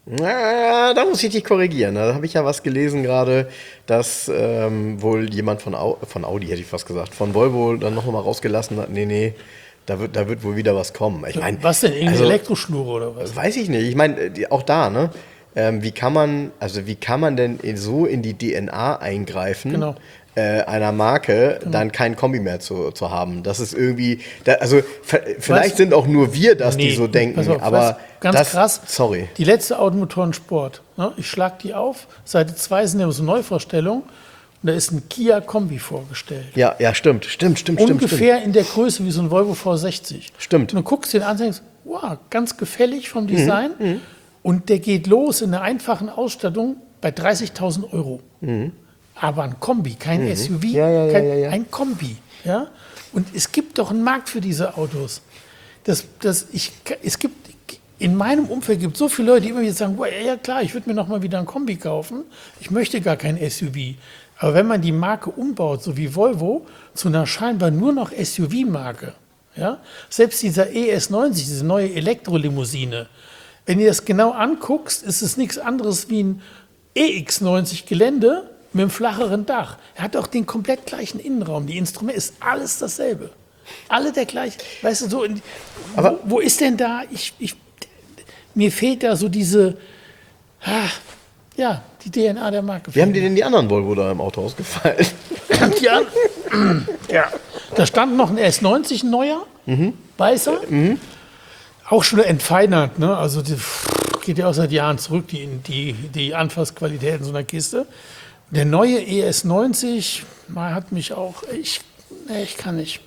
Na, da muss ich dich korrigieren. Da habe ich ja was gelesen gerade, dass ähm, wohl jemand von, Au von Audi, hätte ich fast gesagt, von Volvo dann noch mal rausgelassen hat, nee, nee, da wird, da wird wohl wieder was kommen. Ich mein, was denn, irgendwie also, Elektroschnur oder was? Weiß ich nicht. Ich meine, auch da, ne? Ähm, wie kann man, also wie kann man denn so in die D N A eingreifen? Genau. Äh, einer Marke genau. dann kein Kombi mehr zu, zu haben. Das ist irgendwie, da, also vielleicht was? sind auch nur wir das, nee, die so denken, auf, aber ganz das, krass, sorry. Die letzte Automotoren Sport, ne? Ich schlag die auf, Seite zwei sind ja so Neuvorstellungen und da ist ein Kia Kombi vorgestellt. Ja, ja, stimmt, stimmt, stimmt. Ungefähr stimmt. in der Größe wie so ein Volvo V sechzig. Stimmt. Und du guckst den an und denkst, wow, ganz gefällig vom Design mhm, mhm. und der geht los in der einfachen Ausstattung bei dreißigtausend Euro. Mhm. Aber ein Kombi, kein mhm. S U V, ja, ja, kein, ja, ja. ein Kombi. Ja? Und es gibt doch einen Markt für diese Autos. Das, das, ich, es gibt, in meinem Umfeld gibt es so viele Leute, die immer wieder sagen, ja, ja klar, ich würde mir noch mal wieder ein Kombi kaufen. Ich möchte gar kein S U V. Aber wenn man die Marke umbaut, so wie Volvo, zu einer scheinbar nur noch S U V-Marke, ja? Selbst dieser E S neunzig, diese neue Elektrolimousine, wenn ihr das genau anguckst, ist es nichts anderes wie ein E X neunzig Gelände, mit einem flacheren Dach. Er hat auch den komplett gleichen Innenraum. Die Instrumente ist alles dasselbe. Alle der gleiche. Weißt du, so in, Aber wo, wo ist denn da? Ich, ich, mir fehlt da so diese, ah, ja, die D N A der Marke. Wie haben dir denn die anderen Volvo da im Auto ausgefallen? Die an, ja, da stand noch ein S neunzig, ein neuer, mhm. weißer. Mhm. Auch schon entfeinert, ne? Also die, geht ja auch seit Jahren zurück, die, die, die Anfassqualität in so einer Kiste. Der neue E S neunzig hat mich auch, ich, nee, ich kann nicht.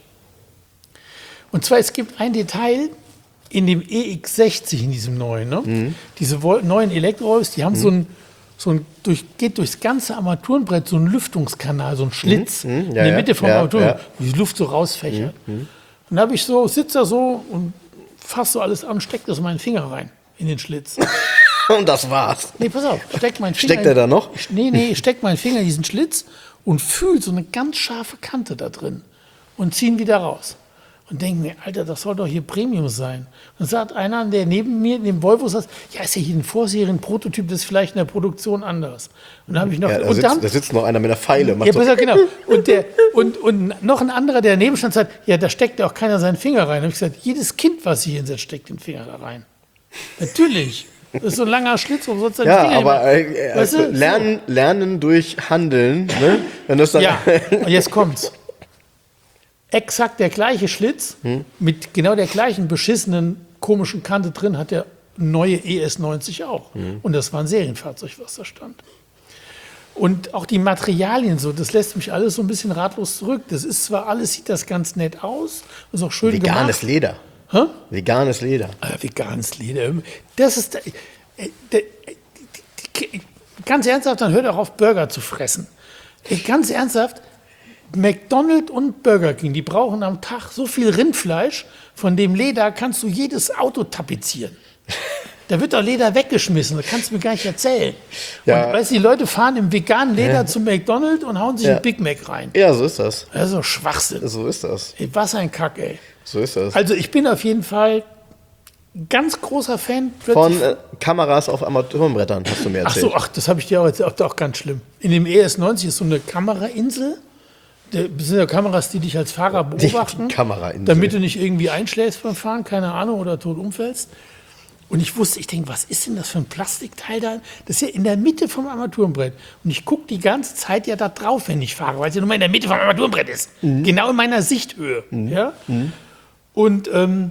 Und zwar, es gibt ein Detail in dem E X sechzig, in diesem neuen, ne? Mhm. Diese neuen Elektroautos, die haben mhm. so ein, so ein durch, geht durchs ganze Armaturenbrett so ein Lüftungskanal, so ein Schlitz mhm. in ja, der Mitte vom ja, Armaturenbrett, ja. wo die Luft so rausfächert. Mhm. Und dann habe ich so, sitze da so und fasse so alles an, stecke das meinen Finger rein in den Schlitz. Und das war's. Nee, pass auf, steck meinen Finger. Steckt er da noch? Nee, nee, steck meinen Finger in diesen Schlitz und fühl so eine ganz scharfe Kante da drin und zieh ihn wieder raus. Und denke mir, Alter, das soll doch hier Premium sein. Und sagt einer, der neben mir in dem Volvo saß, ja, ist ja hier ein Vorserien-Prototyp, das ist vielleicht in der Produktion anders. Und dann habe ich noch, ja, da, und sitzt, dann, da sitzt noch einer mit einer Pfeile. Ja, pass auf, genau. Und, der, und, und noch ein anderer, der daneben stand, sagt, ja, da steckt ja auch keiner seinen Finger rein. Da habe ich gesagt, jedes Kind, was hier hinsetzt, steckt den Finger da rein. Natürlich. Das ist so ein langer Schlitz, wo sonst ja, aber äh, weißt du? lernen, so. lernen durch Handeln. Ne? Wenn das dann ja, und jetzt kommt's. Exakt der gleiche Schlitz, hm? mit genau der gleichen beschissenen, komischen Kante drin, hat der neue E S neunzig auch. Hm. Und das war ein Serienfahrzeug, was da stand. Und auch die Materialien, so, das lässt mich alles so ein bisschen ratlos zurück. Das ist zwar alles, sieht das ganz nett aus, ist auch schön gemacht. Veganes Leder. Hä? Veganes Leder. Ah, veganes Leder. Das ist. Äh, äh, die, die, die, ganz ernsthaft, dann hört auch auf, Burger zu fressen. Äh, ganz ernsthaft, McDonald's und Burger King, die brauchen am Tag so viel Rindfleisch, von dem Leder kannst du jedes Auto tapezieren. Da wird doch Leder weggeschmissen, das kannst du mir gar nicht erzählen. Ja. Und weißt du, die Leute fahren im veganen Leder Ja. zum McDonald's und hauen sich Ja. einen Big Mac rein. Ja, so ist das. Das ist so Schwachsinn. So ist das. Ey, was ein Kack, ey. So ist das. Also ich bin auf jeden Fall ein ganz großer Fan. Von äh, Kameras auf Armaturenbrettern, hast du mir Ach erzählt. so, ach, das habe ich dir auch erzählt, auch, auch ganz schlimm. In dem E S neunzig ist so eine Kamerainsel. Das sind ja Kameras, die dich als Fahrer Die- die beobachten, Kamerainsel. damit du nicht irgendwie einschläfst beim Fahren, keine Ahnung, oder tot umfällst. Und ich wusste, ich denke, was ist denn das für ein Plastikteil da? Das ist ja in der Mitte vom Armaturenbrett. Und ich gucke die ganze Zeit ja da drauf, wenn ich fahre, weil es ja nur mal in der Mitte vom Armaturenbrett ist. Mhm. Genau in meiner Sichthöhe. Ja? Und ähm,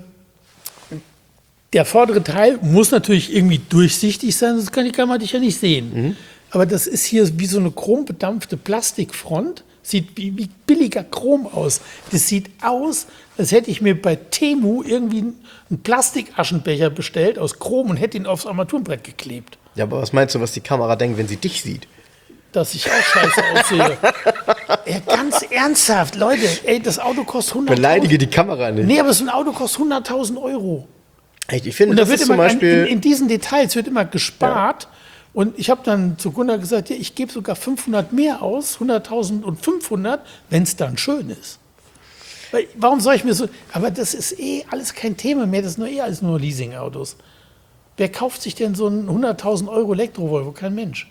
der vordere Teil muss natürlich irgendwie durchsichtig sein, sonst kann die Kamera dich ja nicht sehen. Mhm. Aber das ist hier wie so eine chrombedampfte Plastikfront. Sieht wie, wie billiger Chrom aus. Das sieht aus, als hätte ich mir bei Temu irgendwie einen Plastikaschenbecher bestellt aus Chrom und hätte ihn aufs Armaturenbrett geklebt. Ja, aber was meinst du, was die Kamera denkt, wenn sie dich sieht? Dass ich auch scheiße aussehe. Ey, ganz ernsthaft, Leute, ey, das Auto kostet hunderttausend. Beleidige die Kamera nicht. Nee, aber so ein Auto kostet hunderttausend Euro. Echt, ich finde, Und da das wird ist zum immer, in, Beispiel... in diesen Details wird immer gespart. Und ich habe dann zu Gunnar gesagt, ja, ich gebe sogar fünfhundert mehr aus, hunderttausend und fünfhundert, wenn es dann schön ist. Weil, warum soll ich mir so... Aber das ist eh alles kein Thema mehr, das ist nur eh alles nur Leasingautos. Wer kauft sich denn so einen hunderttausend Euro Elektro-Volvo? Kein Mensch.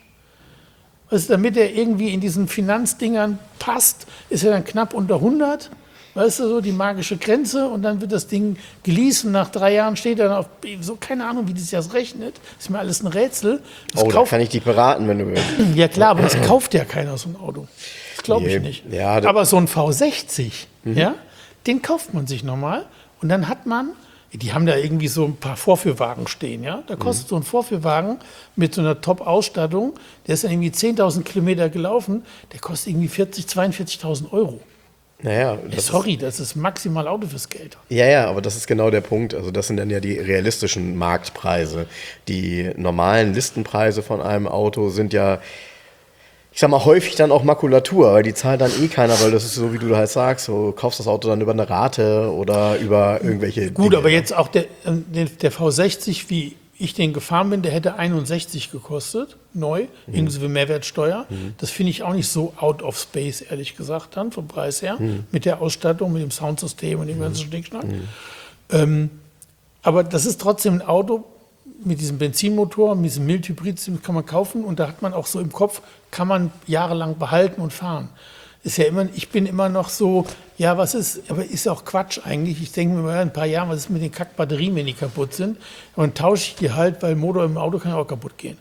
Also damit er irgendwie in diesen Finanzdingern passt, ist er dann knapp unter hundert. Weißt du, so die magische Grenze, und dann wird das Ding geleast und nach drei Jahren steht er dann auf, so keine Ahnung, wie das das rechnet. Das ist mir alles ein Rätsel. Das Oh, da kauft, kann ich dich beraten, wenn du willst. ja klar, aber das kauft ja keiner, so ein Auto. Das glaube ich Nee, nicht. ja, da- aber so ein V sechzig, ja, den kauft man sich nochmal und dann hat man, die haben da irgendwie so ein paar Vorführwagen stehen, ja. Da kostet so ein Vorführwagen mit so einer Top-Ausstattung, der ist dann irgendwie zehntausend Kilometer gelaufen, der kostet irgendwie vierzig, zweiundvierzigtausend Euro. Naja, das Sorry, das ist maximal Auto fürs Geld. Ist, ja, ja, aber das ist genau der Punkt. Also das sind dann ja die realistischen Marktpreise. Die normalen Listenpreise von einem Auto sind ja, ich sag mal, häufig dann auch Makulatur, weil die zahlt dann eh keiner, weil das ist so, wie du halt sagst, so kaufst das Auto dann über eine Rate oder über irgendwelche Gut, Dinge. aber jetzt auch der, ähm, der, der V sechzig, wie ich den gefahren bin, der hätte einundsechzig gekostet, neu, Mhm. inklusive Mehrwertsteuer. Das finde ich auch nicht so out of space, ehrlich gesagt, dann vom Preis her, Mhm. mit der Ausstattung, mit dem Soundsystem und dem ganzen Schnickschnack. Ähm, aber das ist trotzdem ein Auto mit diesem Benzinmotor, mit diesem Mild-Hybrid, das kann man kaufen, und da hat man auch so im Kopf, kann man jahrelang behalten und fahren. Ist ja immer, ich bin immer noch so, ja, was ist, aber ist ja auch Quatsch eigentlich. Ich denke mir mal, in ein paar Jahren, was ist mit den Kackbatterien, wenn die kaputt sind? Und dann tausche ich die halt, weil Motor im Auto kann ja auch kaputt gehen.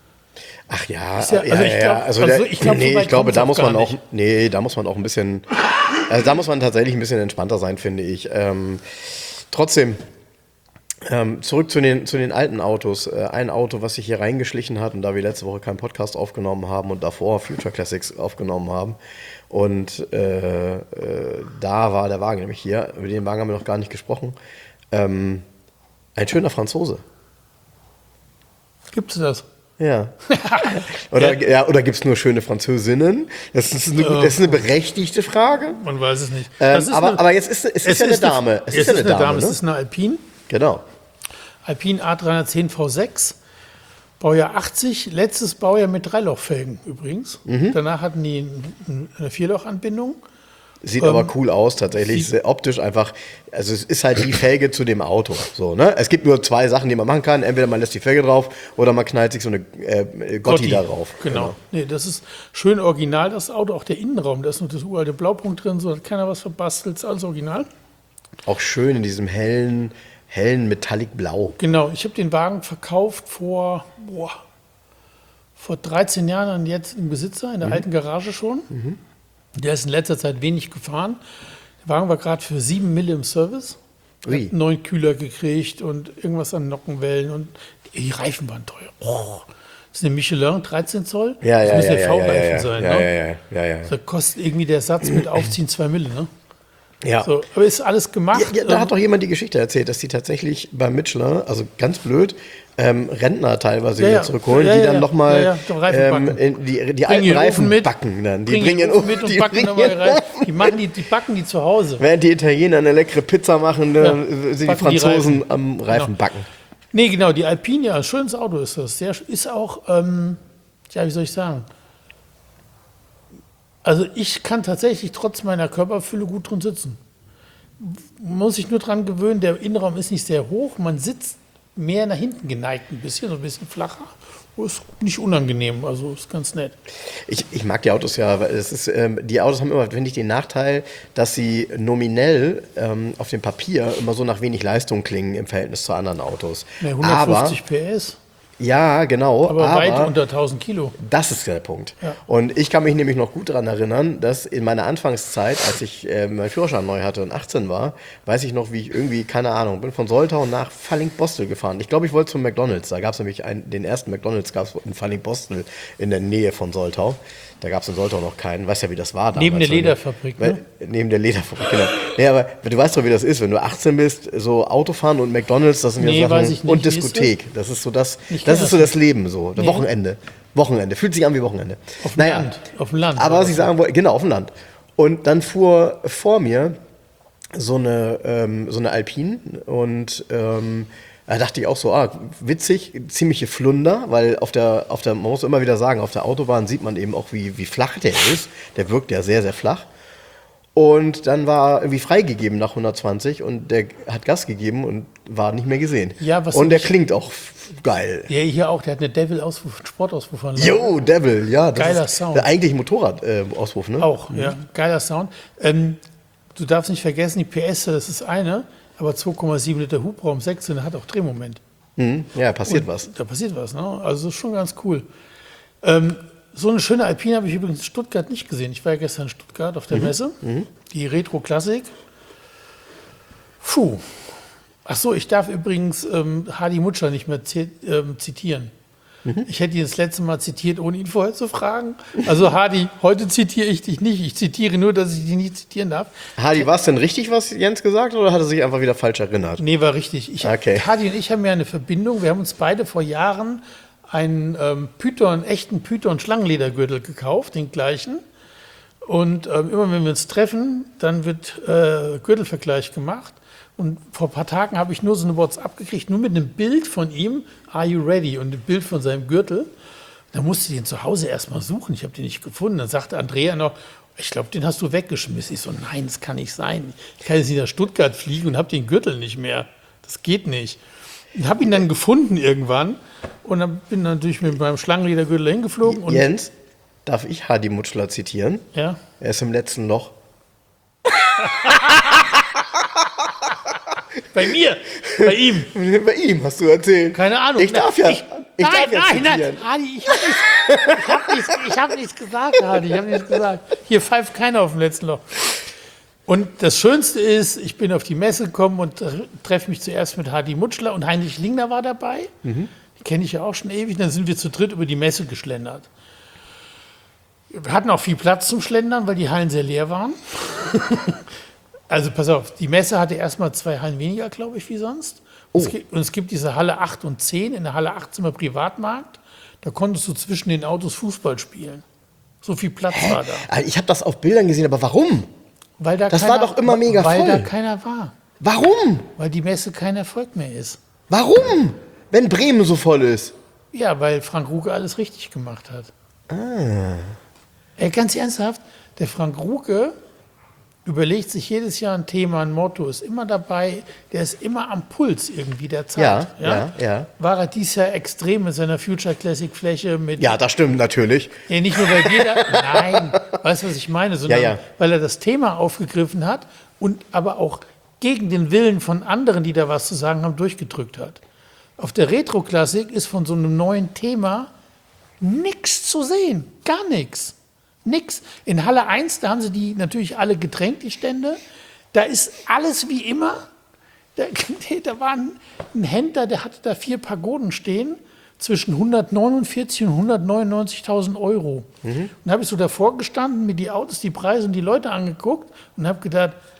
Ach ja, Ist ja- ja, also ja, ich ja. glaub- Also, also der, ich glaub, so nee, weit ich glaube, kommt's da auch muss gar man auch, nicht. nee, da muss man auch ein bisschen, also da muss man tatsächlich ein bisschen entspannter sein, finde ich. Ähm, trotzdem, ähm, zurück zu den, zu den alten Autos. Äh, ein Auto, was sich hier reingeschlichen hat, und da wir letzte Woche keinen Podcast aufgenommen haben und davor Future Classics aufgenommen haben, und äh, äh, da war der Wagen nämlich hier, über den Wagen haben wir noch gar nicht gesprochen, ähm, ein schöner Franzose. Gibt es das? Ja. Oder, ja, oder gibt es nur schöne Französinnen? Das ist eine, das ist eine berechtigte Frage. Man weiß es nicht. Ähm, Das ist aber, eine- aber jetzt ist es ist ja eine Dame. Es ist, ja eine Dame. Es ne? ist eine Alpine. Genau. Alpine A dreihundertzehn V sechs. Baujahr achtzig. Letztes Baujahr mit Dreilochfelgen übrigens. Mhm. Danach hatten die ein- eine Vierlochanbindung. Sieht Ähm, aber cool aus, tatsächlich. sieht- Sehr optisch einfach. Also, es ist halt die Felge zu dem Auto. So, ne? Es gibt nur zwei Sachen, die man machen kann. Entweder man lässt die Felge drauf oder man knallt sich so eine äh, Gotti da drauf. Genau. Nee, das ist schön original, das Auto. Auch der Innenraum, da ist noch das uralte Blaupunkt drin, so hat keiner was verbastelt, ist alles original. Auch schön in diesem hellen, hellen Metallic Blau. Genau, ich habe den Wagen verkauft vor, boah, vor dreizehn Jahren an jetzt im Besitzer, in der alten Garage schon. Der ist in letzter Zeit wenig gefahren. Der Wagen war gerade für sieben Mille im Service. Ui. Hat einen neuen Kühler gekriegt und irgendwas an Nockenwellen, und die Reifen waren teuer. Oh, das ist eine Michelin dreizehn Zoll. Ja, das ja, müssen ja, ja ja, V-Reifen ja, ja, sein. ja, ne? ja, ja, ja, ja. Da kostet irgendwie der Satz mit Aufziehen zwei Mille. Ne? Ja. So, aber ist alles gemacht. Ja, ja, da hat doch jemand die Geschichte erzählt, dass die tatsächlich bei Michelin, also ganz blöd, ähm, Rentner teilweise Ja, wieder ja. zurückholen, Ja, die ja, dann ja. nochmal Ja, ja, den Reifen ähm, backen. in die, die Bringen alten ihren Reifen Ofen mit, backen dann. Die bringen bringen ihren ihren Ofen mit und die backen bringen dabei ihren rein. Ofen. Die, machen die, die backen die zu Hause. Während die Italiener eine leckere Pizza machen, dann Ja, sind die backen die Franzosen Reifen. am Reifen Genau. backen. Nee, genau, die Alpine, ja, ein schönes Auto ist das. Sehr, ist auch, ähm, ja, wie soll ich sagen? Also ich kann tatsächlich trotz meiner Körperfülle gut drin sitzen. Muss sich nur dran gewöhnen, der Innenraum ist nicht sehr hoch, man sitzt mehr nach hinten geneigt ein bisschen, so ein bisschen flacher. Ist nicht unangenehm, also ist ganz nett. Ich, ich mag die Autos ja, weil es ist, ähm, die Autos haben immer, finde ich, den Nachteil, dass sie nominell ähm, auf dem Papier immer so nach wenig Leistung klingen im Verhältnis zu anderen Autos. Ja, hundertfünfzig P S, Ja, genau. aber, weit unter tausend Kilo. Das ist der Punkt. Ja. Und ich kann mich nämlich noch gut daran erinnern, dass in meiner Anfangszeit, als ich äh, meinen Führerschein neu hatte und achtzehn war, weiß ich noch, wie ich irgendwie, keine Ahnung, bin von Soltau nach Falling-Bostel gefahren. Ich glaube, ich wollte zum McDonalds. Da gab es nämlich einen, den ersten McDonalds gab es in Falling-Bostel in der Nähe von Soltau. Da gab es in Soltau noch keinen. Weißt ja, wie das war damals. Neben der wenn du- Lederfabrik, ne? Weil- Neben der Lederfabrik, genau. Nee, aber du weißt doch, wie das ist, wenn du achtzehn bist, so Autofahren und McDonalds, das sind Nee, ja weiß Sachen. ich nicht. Und Wie ist Diskothek. Das ist so das, Ich das kenn ist so das das Leben so. Nee. Wochenende. Wochenende. Fühlt sich an wie Wochenende. Auf dem Land. Auf dem Land. Aber was ich sagen wollte, genau, auf dem Land. Und dann fuhr vor mir so eine, ähm, so eine Alpine und ähm, da dachte ich auch so, ah, witzig, ziemliche Flunder, weil auf der, auf der, man muss immer wieder sagen, auf der Autobahn sieht man eben auch, wie, wie flach der ist. Der wirkt ja sehr, sehr flach. Und dann war er irgendwie freigegeben nach hundertzwanzig und der hat Gas gegeben und war nicht mehr gesehen. Ja, was und der ich- klingt auch f- geil. Ja, hier auch, der hat eine Devil-Auspuff, Sportauspuffern. Yo, Devil, ja. Das Geiler ist Sound. Eigentlich Motorrad-Auspuff, ne? Auch, ja. Geiler Sound. Ähm, du darfst nicht vergessen, die P S, das ist eine, aber zwei Komma sieben Liter Hubraum, sechs Zylinder, hat auch Drehmoment. Mhm. Ja, passiert Und was. Da passiert was, ne? Also das ist schon ganz cool. Ähm, so eine schöne Alpine habe ich übrigens in Stuttgart nicht gesehen. Ich war ja gestern in Stuttgart auf der Messe. Die Retro Klassik. Puh. Ach so, ich darf übrigens ähm, Hardy Mutschler nicht mehr zi ähm, zitieren. Ich hätte ihn das letzte Mal zitiert, ohne ihn vorher zu fragen. Also Hardy, heute zitiere ich dich nicht. Ich zitiere nur, dass ich dich nicht zitieren darf. Hardy, war es denn richtig, was Jens gesagt hat, oder hat er sich einfach wieder falsch erinnert? Nee, war richtig. Ich, Okay. Hardy und ich haben ja eine Verbindung. Wir haben uns beide vor Jahren einen ähm, Python, echten Python-Schlangenledergürtel gekauft, den gleichen. Und ähm, immer wenn wir uns treffen, dann wird äh, Gürtelvergleich gemacht. Und vor ein paar Tagen habe ich nur so eine WhatsApp gekriegt, nur mit einem Bild von ihm, are you ready? Und ein Bild von seinem Gürtel. Da musste ich den zu Hause erstmal suchen. Ich habe den nicht gefunden. Dann sagte Andrea noch, ich glaube, den hast du weggeschmissen. Ich so, nein, das kann nicht sein. Ich kann jetzt nicht nach Stuttgart fliegen und habe den Gürtel nicht mehr. Das geht nicht. Und habe ihn dann gefunden irgendwann. Und dann bin dann natürlich mit meinem Schlangenledergürtel hingeflogen. Und, Jens, darf ich Hardy Mutschler zitieren? ja, Er ist im letzten Loch. bei mir, bei ihm. Bei ihm hast du erzählt. Keine Ahnung. Ich darf ja. Ich, ich nein, darf ja nein, nein, zitieren. Hardy, ich habe nichts, ich hab nichts, ich hab nichts gesagt, Hardy, ich habe nichts gesagt. Hier pfeift keiner auf dem letzten Loch. Und das Schönste ist, ich bin auf die Messe gekommen und treffe mich zuerst mit Hardy Mutschler und Heinrich Lingner war dabei. Den kenne ich ja auch schon ewig. Dann sind wir zu dritt über die Messe geschlendert. Wir hatten auch viel Platz zum Schlendern, weil die Hallen sehr leer waren. Also pass auf, die Messe hatte erstmal zwei Hallen weniger, glaube ich, wie sonst. Und, es gibt, und es gibt diese Halle acht und zehn. In der Halle acht sind wir Privatmarkt. Da konntest du zwischen den Autos Fußball spielen. So viel Platz war da. Ah, Ich habe das auf Bildern gesehen, aber warum? Weil da Das war doch immer mega Weil voll. da keiner war. Warum? Weil die Messe kein Erfolg mehr ist. Warum? Wenn Bremen so voll ist. Ja, weil Frank Ruke alles richtig gemacht hat. Ah. Ey, ganz ernsthaft, der Frank Ruke überlegt sich jedes Jahr ein Thema, ein Motto, ist immer dabei, der ist immer am Puls irgendwie der Zeit. Ja, ja, ja. War er dieses Jahr extrem mit seiner Future Classic Fläche mit. Ja, das stimmt natürlich. Ja, nicht nur, weil jeder, nein, weißt du, was ich meine, sondern Ja, ja. weil er das Thema aufgegriffen hat und aber auch gegen den Willen von anderen, die da was zu sagen haben, durchgedrückt hat. Auf der Retro-Klassik ist von so einem neuen Thema nichts zu sehen, gar nichts. Nix. In Halle eins, da haben sie die natürlich alle gedrängt, die Stände. Da ist alles wie immer. Da, da war ein, ein Händler, der hatte da vier Pagoden stehen, zwischen hundertneunundvierzig und hundertneunundneunzigtausend Euro. Mhm. Und da habe ich so davor gestanden, mir die Autos, die Preise und die Leute angeguckt und habe gedacht,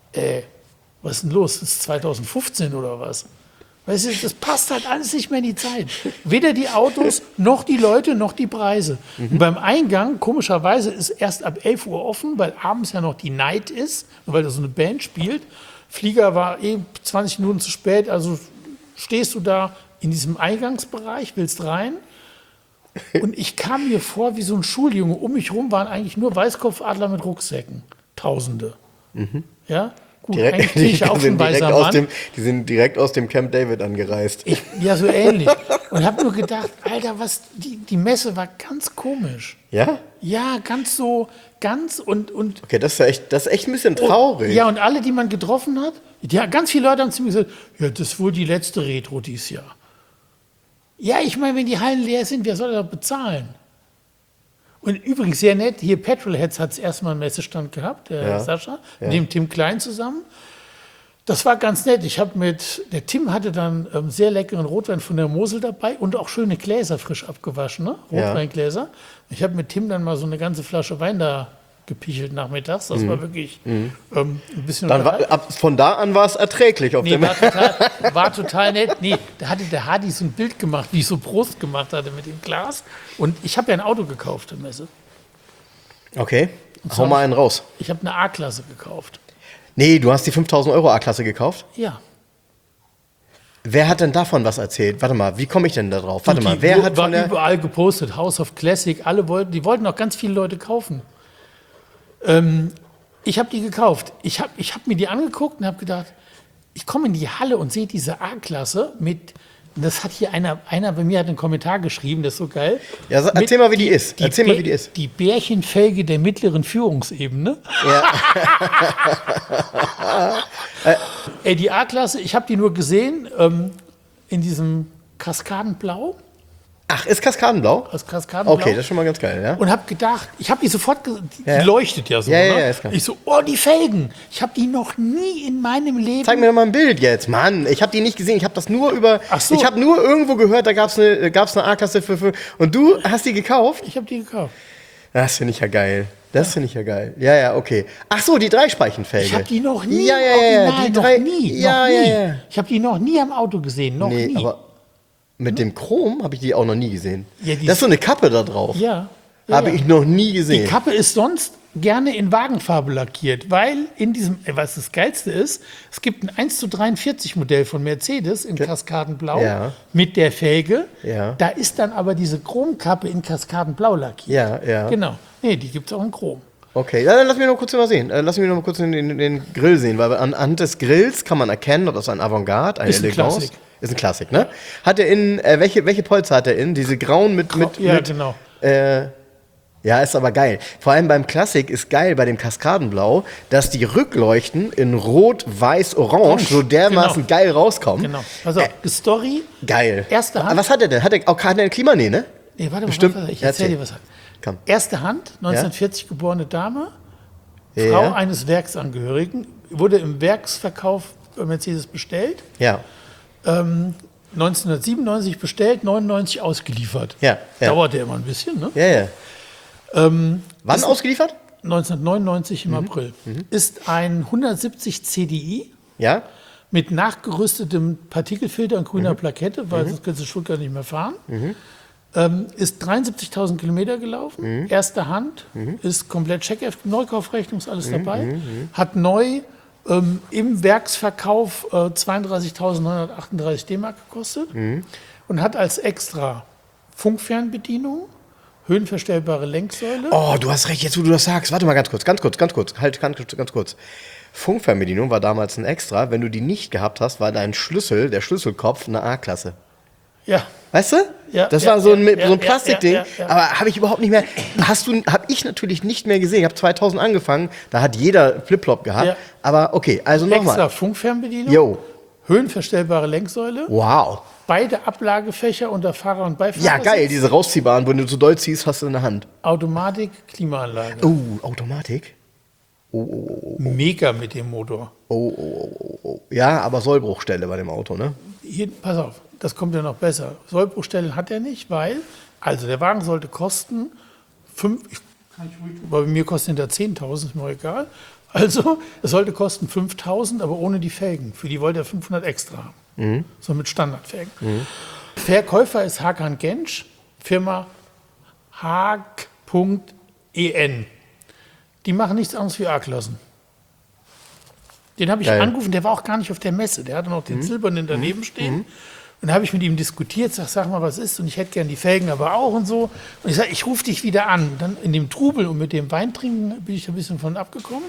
äh, was ist denn los? Das ist zweitausendfünfzehn oder was? Weißt du, das passt halt alles nicht mehr in die Zeit. Weder die Autos, noch die Leute, noch die Preise. Mhm. Und beim Eingang, komischerweise, ist erst ab elf Uhr offen, weil abends ja noch die Night ist, weil da so eine Band spielt. Flieger war eh zwanzig Minuten zu spät, also stehst du da in diesem Eingangsbereich, willst rein. Und ich kam mir vor wie so ein Schuljunge. Um mich rum waren eigentlich nur Weißkopfadler mit Rucksäcken. Tausende. Mhm. Ja? Gut, direkt, eigentlich bin ich auch ein weißer aus Mann. Dem, die sind direkt aus dem Camp David angereist. Ich, ja, so ähnlich. Und habe nur gedacht, Alter, was, die, die Messe war ganz komisch. Ja? Ja, ganz so, ganz und... und okay, das ist ja echt, das ist echt ein bisschen traurig. Und, ja, und alle, die man getroffen hat, ja, ganz viele Leute haben zu mir gesagt, ja, das ist wohl die letzte Retro dieses Jahr. Ja, ich meine, wenn die Hallen leer sind, wer soll das bezahlen? Und übrigens sehr nett, hier Petrolheads hat es erstmal einen Messestand gehabt, der ja. Sascha, ja. mit dem Tim Klein zusammen. Das war ganz nett. Ich habe mit, der Tim hatte dann ähm, sehr leckeren Rotwein von der Mosel dabei und auch schöne Gläser frisch abgewaschen, ne? Rotweingläser. Ja. Ich habe mit Tim dann mal so eine ganze Flasche Wein da gepichelt nachmittags. Das mhm. war wirklich mhm. ähm, ein bisschen... Dann war, ab, von da an war es erträglich. Auf nee, dem war, total, war total nett. Nee, da hatte der Hardy so ein Bild gemacht, wie ich so Prost gemacht hatte mit dem Glas. Und ich habe ja ein Auto gekauft zur Messe. Okay, hau mal einen raus. Ich habe eine A-Klasse gekauft. Nee, du hast die fünftausend Euro A-Klasse gekauft? Ja. Wer hat denn davon was erzählt? Warte mal, wie komme ich denn da drauf? Warte die, mal, wer hat war von der... überall gepostet, House of Classic, alle wollten, die wollten auch ganz viele Leute kaufen. Ähm, ich habe die gekauft. Ich habe ich hab mir die angeguckt und habe gedacht, ich komme in die Halle und sehe diese A-Klasse mit, das hat hier einer, einer bei mir hat einen Kommentar geschrieben, das ist so geil. Ja, so, erzähl mal, wie die, die ist. Die erzähl mal, wie die ist. Die Bärchenfelge der mittleren Führungsebene. Ja. Ey, die A-Klasse, ich habe die nur gesehen ähm, in diesem Kaskadenblau. Ach, ist Kaskadenblau? Aus Kaskadenblau. Okay, das ist schon mal ganz geil, ja. Und habe gedacht, ich habe die sofort gesehen, die ja. leuchtet ja so. Ja, ja, ne? ja, ist klar. Ich so, oh, die Felgen. Ich habe die noch nie in meinem Leben... Zeig mir doch mal ein Bild jetzt, Mann. Ich habe die nicht gesehen, ich habe das nur über... Ach so. Ich habe nur irgendwo gehört, da gab es eine, gab's eine A-Klasse für, für... Und du hast die gekauft? Ich habe die gekauft. Das finde ich ja geil. Das ja. finde ich ja geil. Ja, ja, okay. Ach so, die Dreispeichenfelge. Ich habe die noch nie, ja, ja, ja, original, die drei, noch nie, ja, noch nie. Ja, ja. Ich habe die noch nie am Auto gesehen, noch nee, nie. Aber mit dem Chrom habe ich die auch noch nie gesehen. Ja, da ist so eine Kappe da drauf. Ja. ja habe ja. ich noch nie gesehen. Die Kappe ist sonst gerne in Wagenfarbe lackiert, weil in diesem, was das Geilste ist, es gibt ein eins zu dreiundvierzig Modell von Mercedes in Kaskadenblau ja. mit der Felge. Ja. Da ist dann aber diese Chromkappe in Kaskadenblau lackiert. Ja, ja. Genau. Nee, die gibt es auch in Chrom. Okay, ja, dann lass mich noch kurz mal sehen. Äh, lass mich noch mal kurz den, den, den Grill sehen, weil anhand des Grills kann man erkennen, ob das ein Avantgarde, ein ist Elegance. Ein Klassik. Ist ein Klassik, ne? Hat er innen, äh, welche, welche Polster hat er innen? Diese grauen mit, mit, ja, mit genau. Äh, ja, ist aber geil. Vor allem beim Klassik ist geil, bei dem Kaskadenblau, dass die Rückleuchten in Rot, Weiß, Orange so dermaßen genau. geil rauskommen. Genau. Also äh, Story. Geil. Erste Hand. Was hat er denn? Hat er auch keine Klimanäh, ne? Nee, warte Bestimmt. mal, ich erzähl dir was. Komm. Erste Hand, neunzehnhundertvierzig ja? geborene Dame, Frau ja. eines Werksangehörigen, wurde im Werksverkauf bei Mercedes bestellt. Ja. Ähm, neunzehnhundertsiebenundneunzig bestellt, neunundneunzig ausgeliefert. Ja, ja. Dauerte immer ein bisschen, ne? Ja, ja. Ähm, Wann ausgeliefert? neunzehnhundertneunundneunzig im mhm. April. Mhm. Ist ein hundertsiebzig C D I ja? mit nachgerüstetem Partikelfilter und grüner mhm. Plakette, weil mhm. sonst kannst du Stuttgart nicht mehr fahren. Mhm. Ähm, ist dreiundsiebzigtausend Kilometer gelaufen, mhm. erste Hand, mhm. ist komplett Check, Neukaufrechnung, ist alles mhm. dabei. Mhm. Hat neu ähm, im Werksverkauf äh, zweiunddreißigtausendneunhundertachtunddreißig D-Mark gekostet mhm. und hat als extra Funkfernbedienung, höhenverstellbare Lenksäule. Oh, du hast recht, jetzt wo du das sagst. Warte mal ganz kurz, ganz kurz, ganz kurz. Halt, ganz, ganz kurz. Funkfernbedienung war damals ein Extra. Wenn du die nicht gehabt hast, war dein Schlüssel, der Schlüsselkopf, eine A-Klasse. Ja. Weißt du? Ja, das ja, war so ein, ja, so ein ja, Plastikding, ja, ja, ja. aber habe ich überhaupt nicht mehr. Hast du, habe ich natürlich nicht mehr gesehen. Ich habe zweitausend angefangen, da hat jeder Flipflop gehabt. Ja. Aber okay, also nochmal. Extra Funkfernbedienung, Jo. höhenverstellbare Lenksäule. Wow. Beide Ablagefächer unter Fahrer- und Beifahrersitz. Ja, geil, diese rausziehbaren, wenn du zu doll ziehst, hast du in der Hand. Automatik, Klimaanlage. Oh, Automatik? Oh, oh, oh, oh. Mega mit dem Motor. Oh, oh, oh, oh. Ja, aber Sollbruchstelle bei dem Auto, ne? Hier, pass auf, das kommt ja noch besser. Sollbruchstellen hat er nicht, weil, also der Wagen sollte kosten, fünf, ich, kann ich ruhig, bei mir kostet er zehntausend, ist mir egal, Also, es sollte kosten fünftausend, aber ohne die Felgen. Für die wollte er fünfhundert extra haben. Mhm. So mit Standardfelgen. Mhm. Verkäufer ist Hakan Genç, Firma Haag Punkt E N. Die machen nichts anderes wie A-Klassen. Den habe ich Geil. angerufen, der war auch gar nicht auf der Messe. Der hatte noch den mhm. silbernen daneben stehen. Mhm. Und da habe ich mit ihm diskutiert, sag, sag mal, was ist? Und ich hätte gern die Felgen aber auch und so. Und ich sage, ich rufe dich wieder an. Und dann in dem Trubel und mit dem Weintrinken bin ich ein bisschen von abgekommen.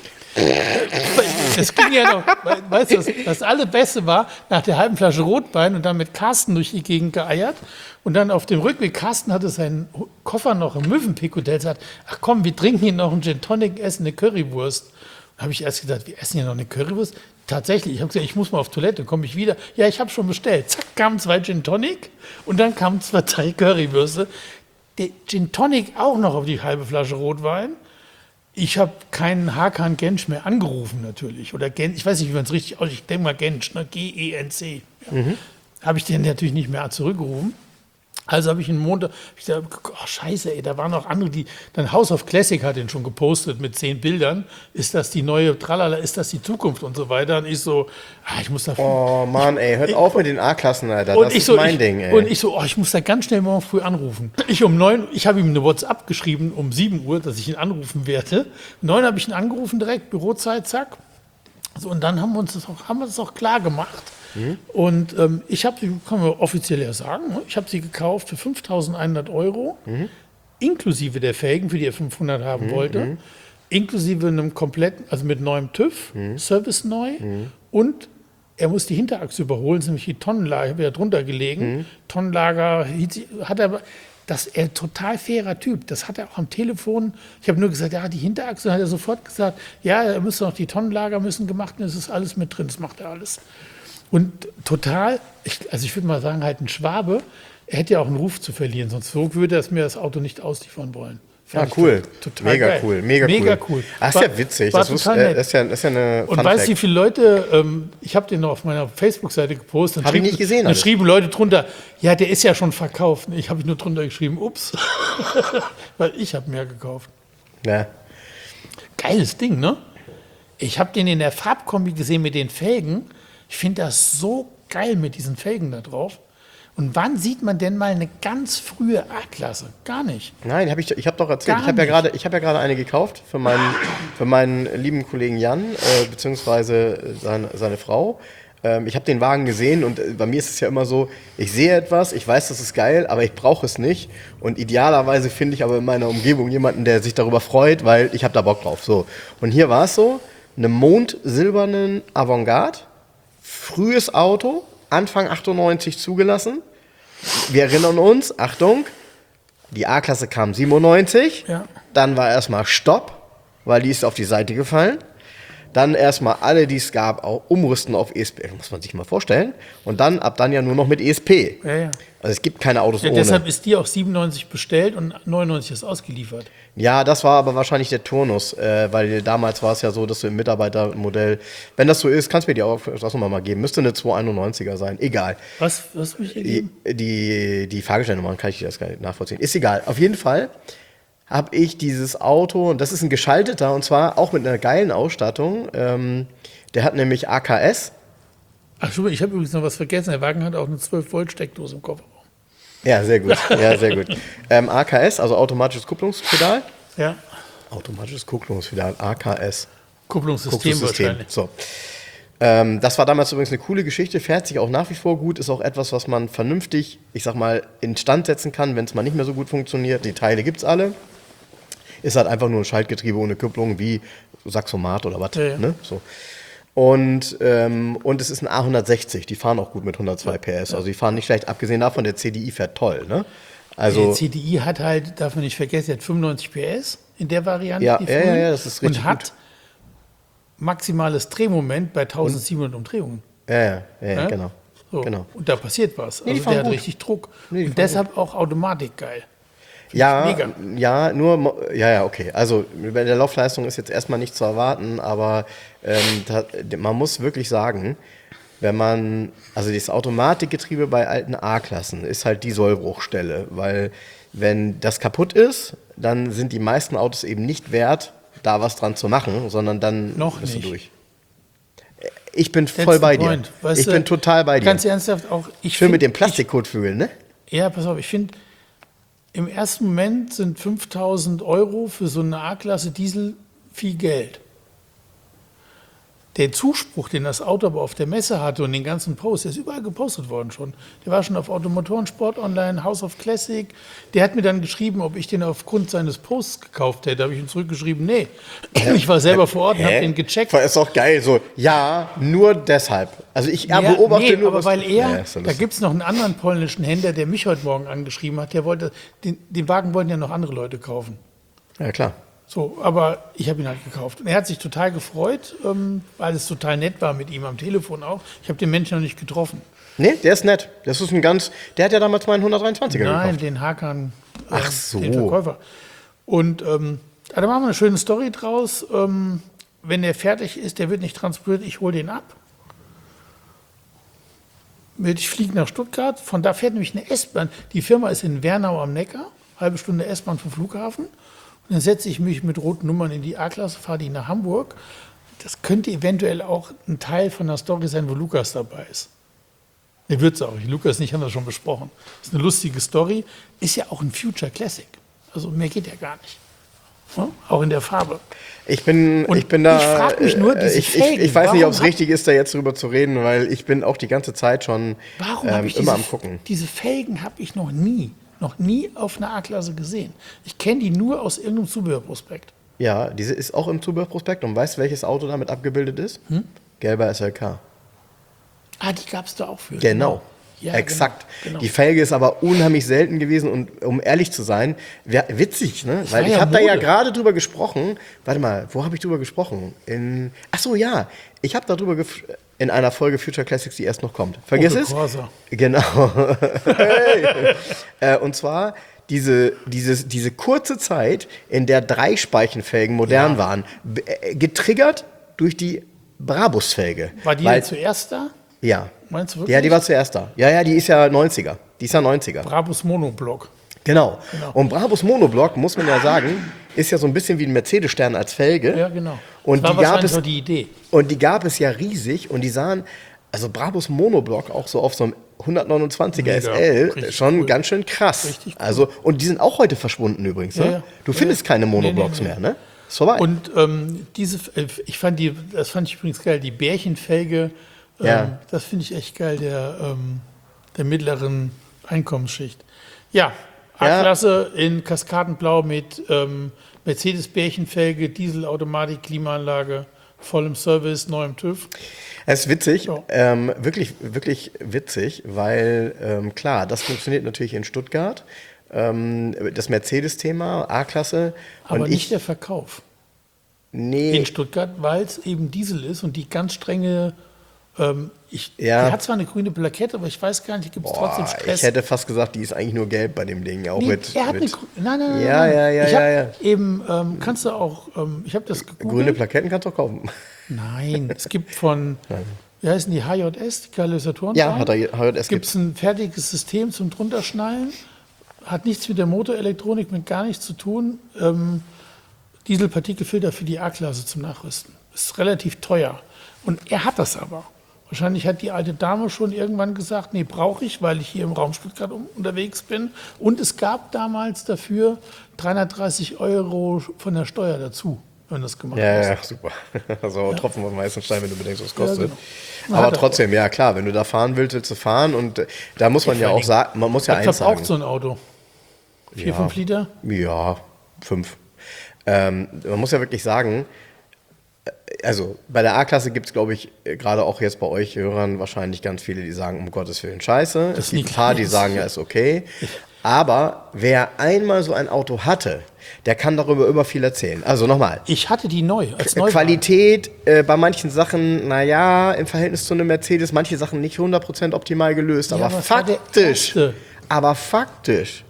Das ging ja noch, weißt du, das, das Allerbeste war, nach der halben Flasche Rotwein und dann mit Carsten durch die Gegend geeiert. Und dann auf dem Rückweg, Carsten hatte seinen Koffer noch im Mövenpick-Hotel, gesagt, ach komm, wir trinken hier noch einen Gin Tonic, essen eine Currywurst. Da habe ich erst gedacht, wir essen hier noch eine Currywurst. Tatsächlich, ich habe gesagt, ich muss mal auf Toilette, komme ich wieder. Ja, ich habe schon bestellt. Zack, kamen zwei Gin Tonic und dann kamen zwei, drei Currywürste. Der Gin Tonic auch noch auf die halbe Flasche Rotwein. Ich habe keinen Hakan Genç mehr angerufen natürlich. Oder Genç, ich weiß nicht, wie man es richtig ausspricht. Ich denke mal Genç, ne? G E N C. Ja. Mhm. Habe ich den natürlich nicht mehr zurückgerufen. Also habe ich einen Montag, ich dachte, oh scheiße, ey, da waren noch andere, die, dann House of Classic hat den schon gepostet mit zehn Bildern. Ist das die neue Tralala, ist das die Zukunft und so weiter? Und ich so, ah, ich muss da... Oh Mann, ey, hört ich, auf mit den A-Klassen, Alter, das ist so, mein ich, Ding, ey. Und ich so, oh, ich muss da ganz schnell morgen früh anrufen. Ich um neun, ich habe ihm eine WhatsApp geschrieben um sieben Uhr, dass ich ihn anrufen werde. neun habe ich ihn angerufen direkt, Bürozeit, zack. So, und dann haben wir uns das auch, haben wir das auch klar gemacht. Mhm. Und ähm, ich habe sie, kann man offiziell ja sagen, ne? Ich habe sie gekauft für fünftausendeinhundert Euro, mhm. inklusive der Felgen, für die er fünfhundert haben mhm. wollte, mhm. inklusive einem kompletten, also mit neuem TÜV, mhm. Service neu mhm. und er muss die Hinterachse überholen, nämlich die Tonnenlager, ich habe ja drunter gelegen, mhm. Tonnenlager, hat er, das ist ein total fairer Typ, das hat er auch am Telefon, ich habe nur gesagt, ja, die Hinterachse, dann hat er sofort gesagt, ja, er müsste noch die Tonnenlager müssen gemacht werden, das ist alles mit drin, das macht er alles. Und total, ich, also ich würde mal sagen, halt ein Schwabe, er hätte ja auch einen Ruf zu verlieren, sonst würde er mir das Auto nicht ausliefern wollen. Ja, cool. Total mega geil. cool. Mega, mega cool. cool. Das ist ja witzig. Das, ist, äh, das, ist ja, das ist ja eine Und weißt du, wie viele Leute, ähm, ich habe den noch auf meiner Facebook-Seite gepostet. Habe ich nicht gesehen. Dann schrieben Leute drunter, ja, der ist ja schon verkauft. Ich habe nur drunter geschrieben, ups. Weil ich habe mehr gekauft. Ja. Geiles Ding, ne? Ich habe den in der Farbkombi gesehen mit den Felgen. Ich finde das so geil mit diesen Felgen da drauf. Und wann sieht man denn mal eine ganz frühe A-Klasse? Gar nicht. Nein, hab ich, ich habe doch erzählt, Gar ich habe ja gerade hab ja gerade eine gekauft für meinen, für meinen lieben Kollegen Jan, äh, beziehungsweise seine, seine Frau. Ähm, ich habe den Wagen gesehen und äh, bei mir ist es ja immer so, ich sehe etwas, ich weiß, das ist geil, aber ich brauche es nicht. Und idealerweise finde ich aber in meiner Umgebung jemanden, der sich darüber freut, weil ich habe da Bock drauf. So. Und hier war es so, eine mondsilbernen Avantgarde, frühes Auto, Anfang achtundneunzig zugelassen. Wir erinnern uns, Achtung, die A-Klasse kam siebenundneunzig, ja. Dann war erstmal Stopp, weil die ist auf die Seite gefallen. Dann erstmal alle, die es gab, auch umrüsten auf E S P, muss man sich mal vorstellen. Und dann, ab dann ja nur noch mit E S P. Ja, ja. Also es gibt keine Autos ja, ohne. Deshalb ist die auch siebenundneunzig bestellt und neunundneunzig ist ausgeliefert. Ja, das war aber wahrscheinlich der Turnus, äh, weil damals war es ja so, dass du im Mitarbeitermodell, wenn das so ist, kannst du mir die auch das nochmal mal geben, müsste eine zweihunderteinundneunziger sein, egal. Was, was mich gegeben? Die, die, die Fahrgestellnummern kann ich dir das gar nicht nachvollziehen. Ist egal, auf jeden Fall habe ich dieses Auto, und das ist ein geschalteter, und zwar auch mit einer geilen Ausstattung, ähm, der hat nämlich A K S. Ach, schon, ich habe übrigens noch was vergessen, der Wagen hat auch eine zwölf Volt Steckdose im Kofferraum. Ja, sehr gut. Ja, sehr gut. Ähm, A K S, also automatisches Kupplungspedal. Ja. Automatisches Kupplungspedal, A K S. Kupplungssystem, Kupplungssystem. wahrscheinlich. So. Ähm, das war damals übrigens eine coole Geschichte, fährt sich auch nach wie vor gut, ist auch etwas, was man vernünftig, ich sag mal, instand setzen kann, wenn es mal nicht mehr so gut funktioniert. Die Teile gibt's alle. Ist halt einfach nur ein Schaltgetriebe ohne Kupplung, wie Saxomat oder was. Ja, ja. Ne? So. Und, ähm, und es ist ein A hundertsechzig, die fahren auch gut mit hundertzwei P S. Also die fahren nicht schlecht, abgesehen davon, der C D I fährt toll. Ne? Also, der C D I hat halt, darf man nicht vergessen, der hat fünfundneunzig P S in der Variante. Ja, ja, ja, ja, das ist richtig und hat gut. maximales Drehmoment bei tausendsiebenhundert Umdrehungen. Ja, ja, ja, ja, genau. So. genau. Und da passiert was. Nee, also der hat gut. richtig Druck. Nee, und deshalb gut. Auch Automatik geil. Ja, ja, nur, ja, ja, okay. Also bei der Laufleistung ist jetzt erstmal nicht zu erwarten, aber ähm, da, man muss wirklich sagen, wenn man, also das Automatikgetriebe bei alten A-Klassen ist halt die Sollbruchstelle, weil wenn das kaputt ist, dann sind die meisten Autos eben nicht wert, da was dran zu machen, sondern dann Noch bist nicht. du durch. Ich bin That's voll the bei dir. point. Weißt ich du, bin total bei dir. Ganz ernsthaft auch. Ich Schön find- mit dem Plastikkotflügel, ne? Ich, ja, pass auf, ich finde, im ersten Moment sind fünftausend Euro für so eine A-Klasse Diesel viel Geld. Der Zuspruch, den das Auto aber auf der Messe hatte und den ganzen Post, der ist überall gepostet worden schon. Der war schon auf Automotoren, Sport Online, House of Classic. Der hat mir dann geschrieben, ob ich den aufgrund seines Posts gekauft hätte. Da habe ich ihm zurückgeschrieben, nee. Ich war selber vor Ort und habe den gecheckt. Ist auch geil, so, ja, nur deshalb. Also ich ja, beobachte nee, nur, aber was... weil er, Ja, ist ja da lustig. gibt es noch einen anderen polnischen Händler, der mich heute Morgen angeschrieben hat, der wollte, den, den Wagen wollten ja noch andere Leute kaufen. Ja, klar. So, aber ich habe ihn halt gekauft. Und er hat sich total gefreut, ähm, weil es total nett war mit ihm am Telefon auch. Ich habe den Menschen noch nicht getroffen. Nee, der ist nett. Das ist ein ganz... Der hat ja damals meinen hundertdreiundzwanziger Nein, gekauft. den Hakan, äh, Ach so. den Verkäufer. Und ähm, da machen wir eine schöne Story draus. Ähm, wenn der fertig ist, der wird nicht transportiert, ich hole den ab. Ich fliege nach Stuttgart, von da fährt nämlich eine S-Bahn. Die Firma ist in Wernau am Neckar, halbe Stunde S-Bahn vom Flughafen. Und dann setze ich mich mit roten Nummern in die A-Klasse, fahre die nach Hamburg. Das könnte eventuell auch ein Teil von der Story sein, wo Lukas dabei ist. Der wird es auch. Lukas nicht, haben wir schon besprochen. Das ist eine lustige Story. Ist ja auch ein Future Classic. Also mehr geht ja gar nicht. Ja? Auch in der Farbe. Ich bin, Und ich bin da. ich frag mich nur, diese ich, ich, Felgen, ich weiß nicht, ob es warum richtig ist, da jetzt drüber zu reden, weil ich bin auch die ganze Zeit schon Warum ähm, habe ich immer diese, am Gucken. diese Felgen habe ich noch nie, noch nie auf einer A-Klasse gesehen. Ich kenne die nur aus irgendeinem Zubehörprospekt. Ja, diese ist auch im Zubehörprospekt. Und weißt du, welches Auto damit abgebildet ist? Hm? Gelber S L K. Ah, die gab es da auch für. Genau. Ja, Exakt. Genau, genau. Die Felge ist aber unheimlich selten gewesen und um ehrlich zu sein, wär, witzig, ne? Das Weil war ich ja habe da ja Mode. gerade drüber gesprochen. Warte mal, wo habe ich drüber gesprochen? In, ach so, ja. Ich habe darüber gef- in einer Folge Future Classics, die erst noch kommt. Vergiss Opel es? Corsa. Genau. Hey. äh, und zwar diese, dieses, diese kurze Zeit, in der Dreispeichenfelgen modern Ja. waren, b- äh, getriggert durch die Brabus-Felge. War die Weil, denn zuerst da? Ja. Meinst du wirklich? Ja, die war zuerst da. Ja, ja, die ist ja neunziger. Die ist ja neunziger. Brabus Monoblock. Genau. Genau. Und Brabus Monoblock, muss man ja sagen, ist ja so ein bisschen wie ein Mercedes-Stern als Felge. Ja, genau. Und das war die gab wahrscheinlich es so die Idee. Und die gab es ja riesig und die sahen, also Brabus Monoblock auch so auf so einem hundertneunundzwanziger Mega. S L, Richtig schon cool. ganz schön krass. Richtig cool. Also, und die sind auch heute verschwunden übrigens. Ja, Ne? ja. Du Ja, findest ja. keine Nee, nee, Monoblocks nee. mehr, ne? Ist vorbei. Und ähm, diese, äh, ich fand die, das fand ich übrigens geil, die Bärchenfelge, ähm, Ja. das finde ich echt geil, der, ähm, der mittleren Einkommensschicht. Ja, Ja. A-Klasse in Kaskadenblau mit ähm, Mercedes-Bärchenfelge, Dieselautomatik, Klimaanlage, vollem Service, neuem TÜV. Es ist witzig, Ja. ähm, wirklich, wirklich witzig, weil ähm, klar, das funktioniert natürlich in Stuttgart. Ähm, das Mercedes-Thema, A-Klasse. Aber Und nicht ich, der Verkauf nee, in Stuttgart, weil es eben Diesel ist und die ganz strenge, ähm, ich, Ja. die hat zwar eine grüne Plakette, aber ich weiß gar nicht, gibt es trotzdem boah, Stress. ich hätte fast gesagt, die ist eigentlich nur gelb bei dem Ding. Auch Nee, mit, er hat eine mit grü- nein, nein, nein, Ja, nein. ja, ja, ich hab ja, ja. Eben, ähm, kannst du auch, ähm, ich habe das gegoogelt. grüne Plaketten kannst du auch kaufen. Nein, es gibt von, wie heißen die, H J S, die Katalysatoren? Ja, hat er, H J S Gibt es ein fertiges System zum Drunterschnallen, hat nichts mit der Motorelektronik, mit gar nichts zu tun. Ähm, Dieselpartikelfilter für die A-Klasse zum Nachrüsten. Ist relativ teuer. Und er hat das aber. Wahrscheinlich hat die alte Dame schon irgendwann gesagt, nee, brauche ich, weil ich hier im Raum Stuttgart um, unterwegs bin. Und es gab damals dafür dreihundertdreißig Euro von der Steuer dazu, wenn das gemacht Ja, hast. ja, super. Also Tropfen auf den weißen Stein, wenn du bedenkst, was es kostet. genau. Man Aber hat er trotzdem, ja klar, wenn du da fahren willst, willst du fahren. Und äh, da muss man ja, vor auch allen sagen, man muss ja Was eins verbraucht sagen. so ein Auto? Vier, Ja. fünf Liter? Ja, fünf. Ähm, man muss ja wirklich sagen, äh, also bei der A-Klasse gibt es, glaube ich, äh, gerade auch jetzt bei euch Hörern wahrscheinlich ganz viele, die sagen, um Gottes Willen, scheiße. Das Es gibt ist ein paar, nie die sagen, ja, ist okay. Aber wer einmal so ein Auto hatte, der kann darüber über viel erzählen. Also nochmal, Ich hatte die neu, als Neuwagen. Qualität äh, bei manchen Sachen, naja, im Verhältnis zu einem Mercedes, manche Sachen nicht hundert Prozent optimal gelöst, Ja, aber aber es war der faktisch, erste. aber faktisch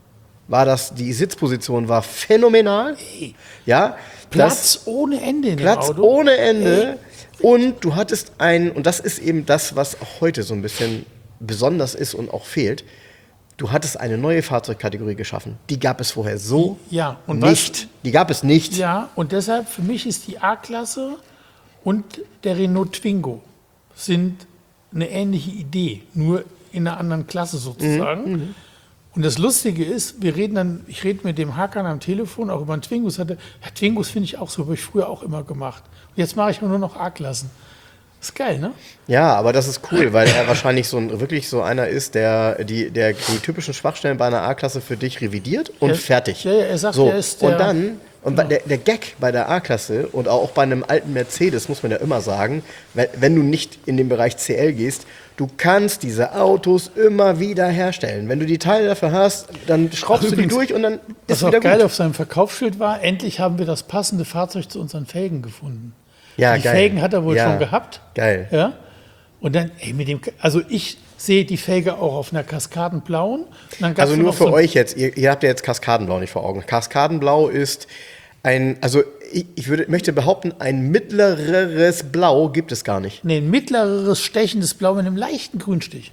war das, die Sitzposition war phänomenal, ja, Platz ohne Ende in Platz dem Auto. ohne Ende und du hattest ein, und das ist eben das, was auch heute so ein bisschen besonders ist und auch fehlt, du hattest eine neue Fahrzeugkategorie geschaffen. Die gab es vorher so Ja, und nicht. was, Die gab es nicht. ja, und deshalb für mich ist die A-Klasse und der Renault Twingo sind eine ähnliche Idee, nur in einer anderen Klasse sozusagen. Mhm, und das Lustige ist, wir reden dann, ich rede mit dem Hakan am Telefon auch über den Twingos. Hatte, ja, Twingos finde ich auch so, habe ich früher auch immer gemacht. Und jetzt mache ich nur noch A-Klassen. Ist geil, ne? Ja, aber das ist cool, weil er wahrscheinlich so ein, wirklich so einer ist, der die, der die typischen Schwachstellen bei einer A-Klasse für dich revidiert und Er- fertig. ja, ja, er sagt, so, er ist der- und dann, und bei- der, der Gag bei der A-Klasse und auch bei einem alten Mercedes, muss man ja immer sagen, wenn, wenn du nicht in den Bereich C L gehst, du kannst diese Autos immer wieder herstellen. Wenn du die Teile dafür hast, dann schraubst Ach, du die übrigens, durch und dann Was ist auch wieder geil gut. auf seinem Verkaufsschild war, endlich haben wir das passende Fahrzeug zu unseren Felgen gefunden. Ja, die geil. Felgen hat er wohl Ja, schon gehabt. geil. Ja. Und dann, ey, mit dem, also ich sehe die Felge auch auf einer kaskadenblauen. Und dann gab's Also dann nur noch für so ein- euch jetzt, ihr, ihr habt ja jetzt Kaskadenblau nicht vor Augen. Kaskadenblau ist ein, also ich, ich würde, möchte behaupten, ein mittleres Blau gibt es gar nicht. Nee, ein mittleres stechendes Blau mit einem leichten Grünstich.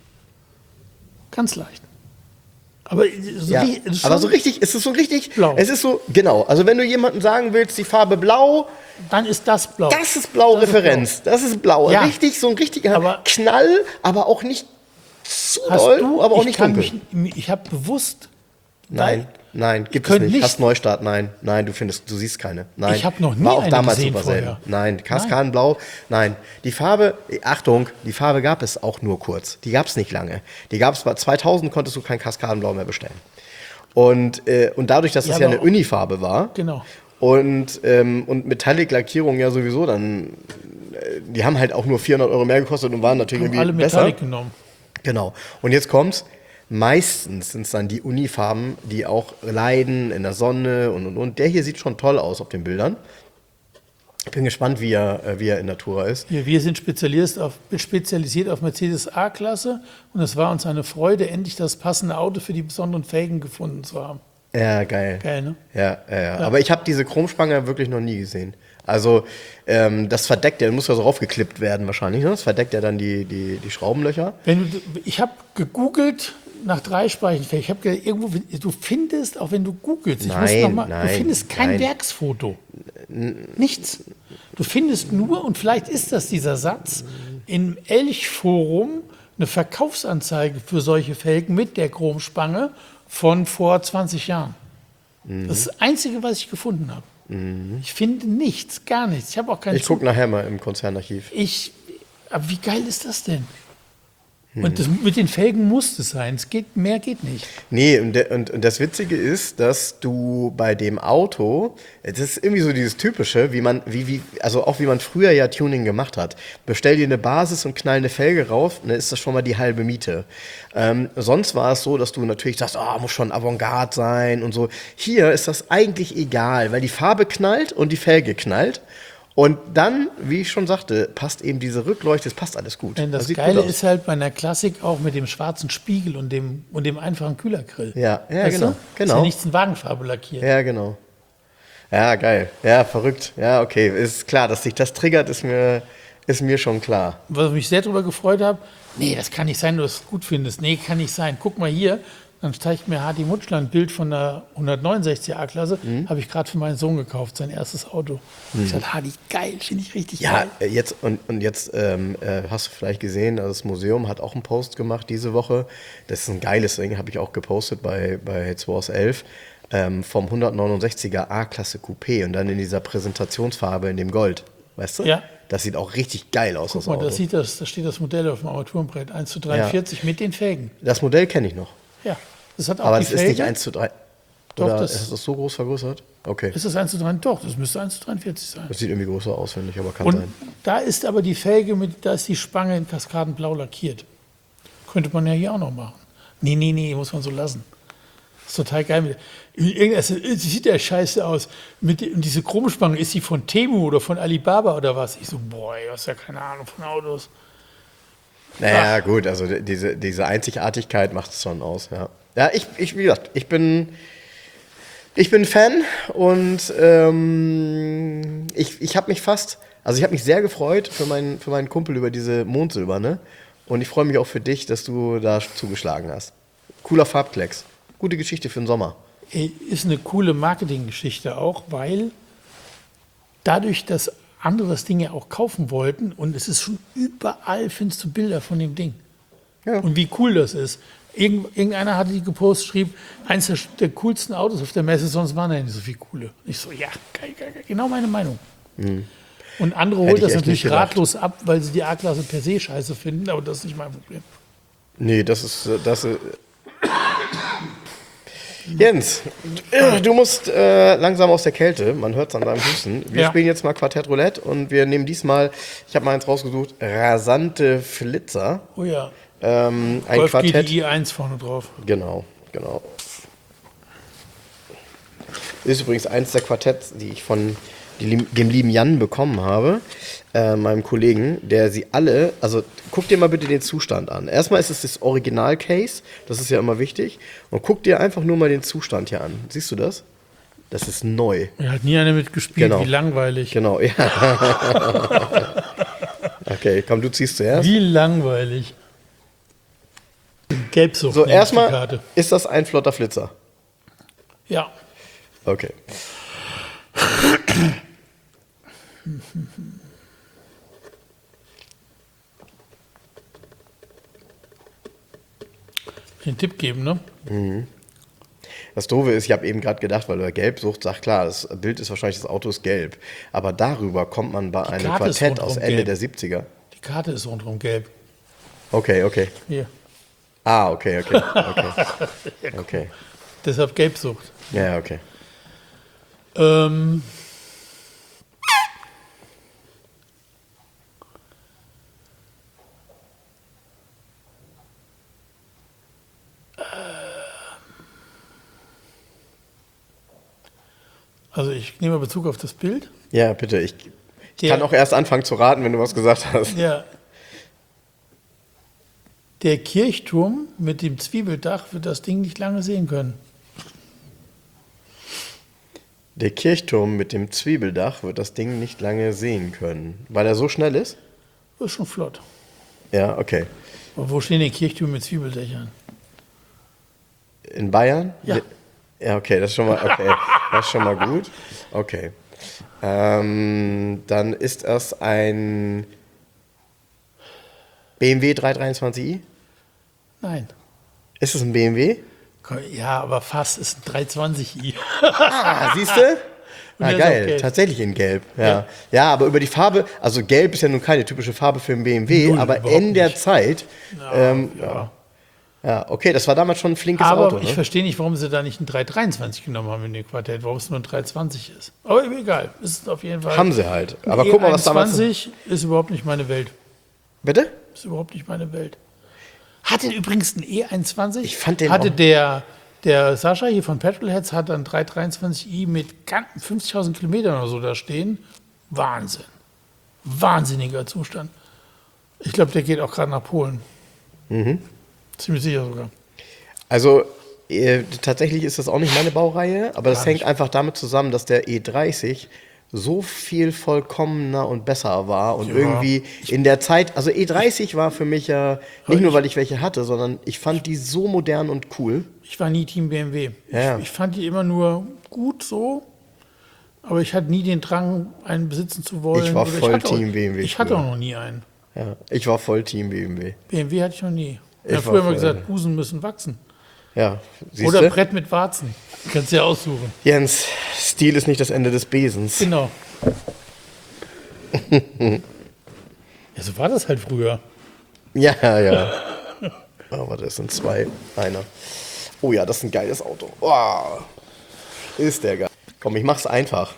Ganz leicht. Aber so, Ja, ri- schon- aber so richtig, es ist so richtig, Blau. es ist so, genau, also wenn du jemandem sagen willst, die Farbe Blau, dann ist das Blau. das ist Blau Das ist Referenz, das ist Blau, Ja. richtig, so ein richtiger Aber- Knall, aber auch nicht zu Hast doll, du, aber auch ich nicht kann dunkel. mich, ich habe bewusst. Nein, nein, gibt es könnt nicht. nicht- Hast Neustart, nein, nein, du findest, du siehst keine. Nein. Ich hab noch nie War auch eine damals gesehen super selten. vorher. Nein, Kaskadenblau, nein. Die Farbe, Achtung, die Farbe gab es auch nur kurz. Die gab es nicht lange. Die gab es, zweitausend konntest du kein Kaskadenblau mehr bestellen. Und, äh, und dadurch, dass Ja, es ja aber eine auch- Unifarbe war Genau. und, ähm, und Metallic-Lackierung ja sowieso, dann, äh, die haben halt auch nur vierhundert Euro mehr gekostet und waren natürlich Haben irgendwie alle besser. Metallic genommen. Genau. Und jetzt kommt's. Meistens sind es dann die Unifarben, die auch leiden in der Sonne und und und. Der hier sieht schon toll aus auf den Bildern. Ich bin gespannt, wie er, äh, wie er in Natura ist. Hier, wir sind spezialisiert auf, spezialisiert auf Mercedes A-Klasse und es war uns eine Freude, endlich das passende Auto für die besonderen Felgen gefunden zu haben. Ja, geil. Geil, ne? Ja, ja, ja. Aber ich habe diese Chromspange wirklich noch nie gesehen. Also ähm, das verdeckt ja, muss ja so raufgeklippt werden wahrscheinlich. Ne? Das verdeckt ja dann die, die, die Schraubenlöcher. Wenn du, ich habe gegoogelt nach Dreispeichenfelgen. Ich habe gedacht, irgendwo, du findest, auch wenn du googelst, ich muss Nein, noch mal, du nein, findest kein nein. Werksfoto. Nichts. Du findest nur, und vielleicht ist das dieser Satz, im Elch-Forum eine Verkaufsanzeige für solche Felgen mit der Chromspange von vor zwanzig Jahren. Das ist das Einzige, was ich gefunden habe. Ich finde nichts, gar nichts. Ich habe auch keinen Ich gucke nachher mal im Konzernarchiv. Ich, aber wie geil ist das denn? Und das, mit den Felgen muss es sein. Es geht, mehr geht nicht. Nee, und, der, und, und das Witzige ist, dass du bei dem Auto, das ist irgendwie so dieses Typische, wie man, wie, wie, also auch wie man früher ja Tuning gemacht hat. Bestell dir eine Basis und knall eine Felge rauf, dann ist das schon mal die halbe Miete. Ähm, sonst war es so, dass du natürlich sagst, ah, muss schon Avantgarde sein und so. Hier ist das eigentlich egal, weil die Farbe knallt und die Felge knallt. Und dann, wie ich schon sagte, passt eben diese Rückleuchte, es passt alles gut. Denn das sieht Geile gut aus. ist halt bei einer Klassik auch mit dem schwarzen Spiegel und dem, und dem einfachen Kühlergrill. Ja, ja, Weißt genau, du? Ist genau. ja nichts in Wagenfarbe lackiert. Ja, genau. Ja, geil. Ja, verrückt. Ja, okay. Ist klar, dass dich das triggert, ist mir, ist mir schon klar. Was ich mich sehr darüber gefreut habe, nee, das kann nicht sein, du es gut findest. Nee, kann nicht sein. Guck mal hier, dann zeigt mir Hardy Mutschler ein Bild von der hundertneunundsechziger A-Klasse. Mhm. Habe ich gerade für meinen Sohn gekauft, sein erstes Auto. Ich sagte, Hardy, geil, finde ich richtig Ja, geil. äh, jetzt und, und jetzt ähm, äh, hast du vielleicht gesehen, also das Museum hat auch einen Post gemacht diese Woche. Das ist ein geiles Ding, habe ich auch gepostet bei, bei zwei aus elf. Ähm, vom hundertneunundsechziger A-Klasse Coupé und dann in dieser Präsentationsfarbe in dem Gold. Weißt du? Ja. Das sieht auch richtig geil aus, Guck das mal, Auto. da, sieht das, da steht das Modell auf dem Armaturenbrett, eins zu dreiundvierzig mit den Felgen. Das Modell kenne ich noch. Ja, das hat auch Aber die das ist Felgen. nicht eins zu drei. Doch, Oder das- ist das so groß vergrößert? Okay. Ist das eins zu drei? Doch, das müsste eins zu dreiundvierzig sein. Das sieht irgendwie größer aus, finde ich, aber kann Und sein. da ist aber die Felge, mit, da ist die Spange in Kaskadenblau lackiert. Könnte man ja hier auch noch machen. Nee, nee, nee, muss man so lassen. Das ist total geil. Mit- Irgendwas es sieht ja scheiße aus. Mit, die- und diese Chromspange, ist die von Temu oder von Alibaba oder was? Ich so, boah, ey, du hast ja keine Ahnung von Autos. Naja, gut, also d- diese, diese Einzigartigkeit macht es schon aus, ja. Ja, ich, ich, wie gesagt, ich bin, ich bin Fan und ähm, ich, ich habe mich fast, also ich habe mich sehr gefreut für meinen, für meinen Kumpel über diese Mondsilberne und ich freue mich auch für dich, dass du da zugeschlagen hast. Cooler Farbklecks. Gute Geschichte für den Sommer. Ey, ist eine coole Marketinggeschichte auch, weil dadurch, dass andere das Ding ja auch kaufen wollten und es ist schon überall, findest du Bilder von dem Ding. Ja. Und wie cool das ist. Irgend, irgendeiner hatte die gepostet, schrieb, eins der, der coolsten Autos auf der Messe, sonst waren ja nicht so viele coole. Ich so, ja, geil, geil, geil, genau meine Meinung. Mhm. Und andere Hätte holt ich das echt natürlich nicht gedacht. ratlos ab, weil sie die A-Klasse per se scheiße finden, aber das ist nicht mein Problem. Nee, das ist. äh, Das, äh Jens, äh, du musst äh, langsam aus der Kälte. Man hört es an deinem Husten. Wir Ja. spielen jetzt mal Quartett Roulette und wir nehmen diesmal, ich habe mal eins rausgesucht, rasante Flitzer. Oh ja, Ähm, ein Golf Quartett. G T I eins vorne drauf. Genau, genau. Ist übrigens eins der Quartetts, die ich von die, dem lieben Jan bekommen habe, äh, meinem Kollegen, der sie alle, also guck dir mal bitte den Zustand an. Erstmal ist es das Original-Case, das ist ja immer wichtig. Und guck dir einfach nur mal den Zustand hier an. Siehst du das? Das ist neu. Er hat nie einer mitgespielt, Genau. wie langweilig. Genau, ja. Okay, komm, du ziehst zuerst. Wie langweilig. Gelbsucht. So, nehme ich die erstmal Karte. ist das ein flotter Flitzer. Ja. Okay. Den Tipp geben, ne? Das Doofe ist, ich habe eben gerade gedacht, weil du gelb sucht, sag klar, das Bild ist wahrscheinlich, das Auto ist gelb. Aber darüber kommt man bei einem Karte ist Quartett aus rundherum Ende gelb. der siebziger. Die Karte ist rundherum gelb. Okay, okay. Hier. Ah, okay, okay, okay. Okay. Deshalb Gelbsucht. Ja, okay. Ähm. Also ich nehme Bezug auf das Bild. Ja, bitte. Ich, ich Der- kann auch erst anfangen zu raten, wenn du was gesagt hast. Ja. Der Kirchturm mit dem Zwiebeldach wird das Ding nicht lange sehen können. Der Kirchturm mit dem Zwiebeldach wird das Ding nicht lange sehen können. Weil er so schnell ist? Das ist schon flott. Ja, okay. Aber wo stehen die Kirchtürme mit Zwiebeldächern? In Bayern? Ja. Ja, okay, das ist schon mal, okay, das ist schon mal gut. Okay. Ähm, dann ist es ein B M W dreihundertdreiundzwanzig i? Nein. Ist es ein B M W? Ja, aber fast ist ein dreihundertzwanzig i. Ah, siehst du? Und Ah, der ist auch geil, gelb. tatsächlich in Gelb. Ja. Ja. ja, aber über die Farbe, also Gelb ist ja nun keine typische Farbe für einen B M W, Null, aber überhaupt in der nicht. Zeit, ähm, ja. Ja. ja, okay, das war damals schon ein flinkes Aber Auto. ich Ne? verstehe nicht, warum sie da nicht ein dreihundertdreiundzwanzig genommen haben in dem Quartett, warum es nur ein dreihundertzwanzig ist. Aber egal, ist auf jeden Fall. Haben sie halt. Aber Ein guck mal, was damals. E einundzwanzig ist überhaupt nicht meine Welt. Bitte? Ist überhaupt nicht meine Welt. Hatte übrigens ein E einundzwanzig. Ich fand den Hatte auch- der, der Sascha hier von Petrolheads hat einen dreihundertdreiundzwanzig i mit ganzen fünfzigtausend Kilometern oder so da stehen. Wahnsinn. Wahnsinniger Zustand. Ich glaube, der geht auch gerade nach Polen. Mhm. Ziemlich sicher sogar. Also äh, tatsächlich ist das auch nicht meine Baureihe, aber das Gar hängt nicht. einfach damit zusammen, dass der E dreißig so viel vollkommener und besser war und Ja. irgendwie in der Zeit, also E dreißig war für mich ja nicht nur, weil ich welche hatte, sondern ich fand die so modern und cool. Ich war nie Team B M W. Ja. Ich, ich fand die immer nur gut so, aber ich hatte nie den Drang, einen besitzen zu wollen. Ich war Oder voll hatte auch, Team B M W Ich hatte früher. auch noch nie einen. Ja, ich war voll Team B M W. B M W hatte ich noch nie. Ich Ich war habe früher immer voll- gesagt, Busen müssen wachsen. Ja, siehst Oder du? Brett mit Warzen. Kannst du ja aussuchen. Jens, Stil ist nicht das Ende des Besens. Genau. Ja, so war das halt früher. Ja, ja. Oh, warte, das sind zwei. Einer. Oh ja, das ist ein geiles Auto. Oh, ist der geil. Komm, ich mach's einfach.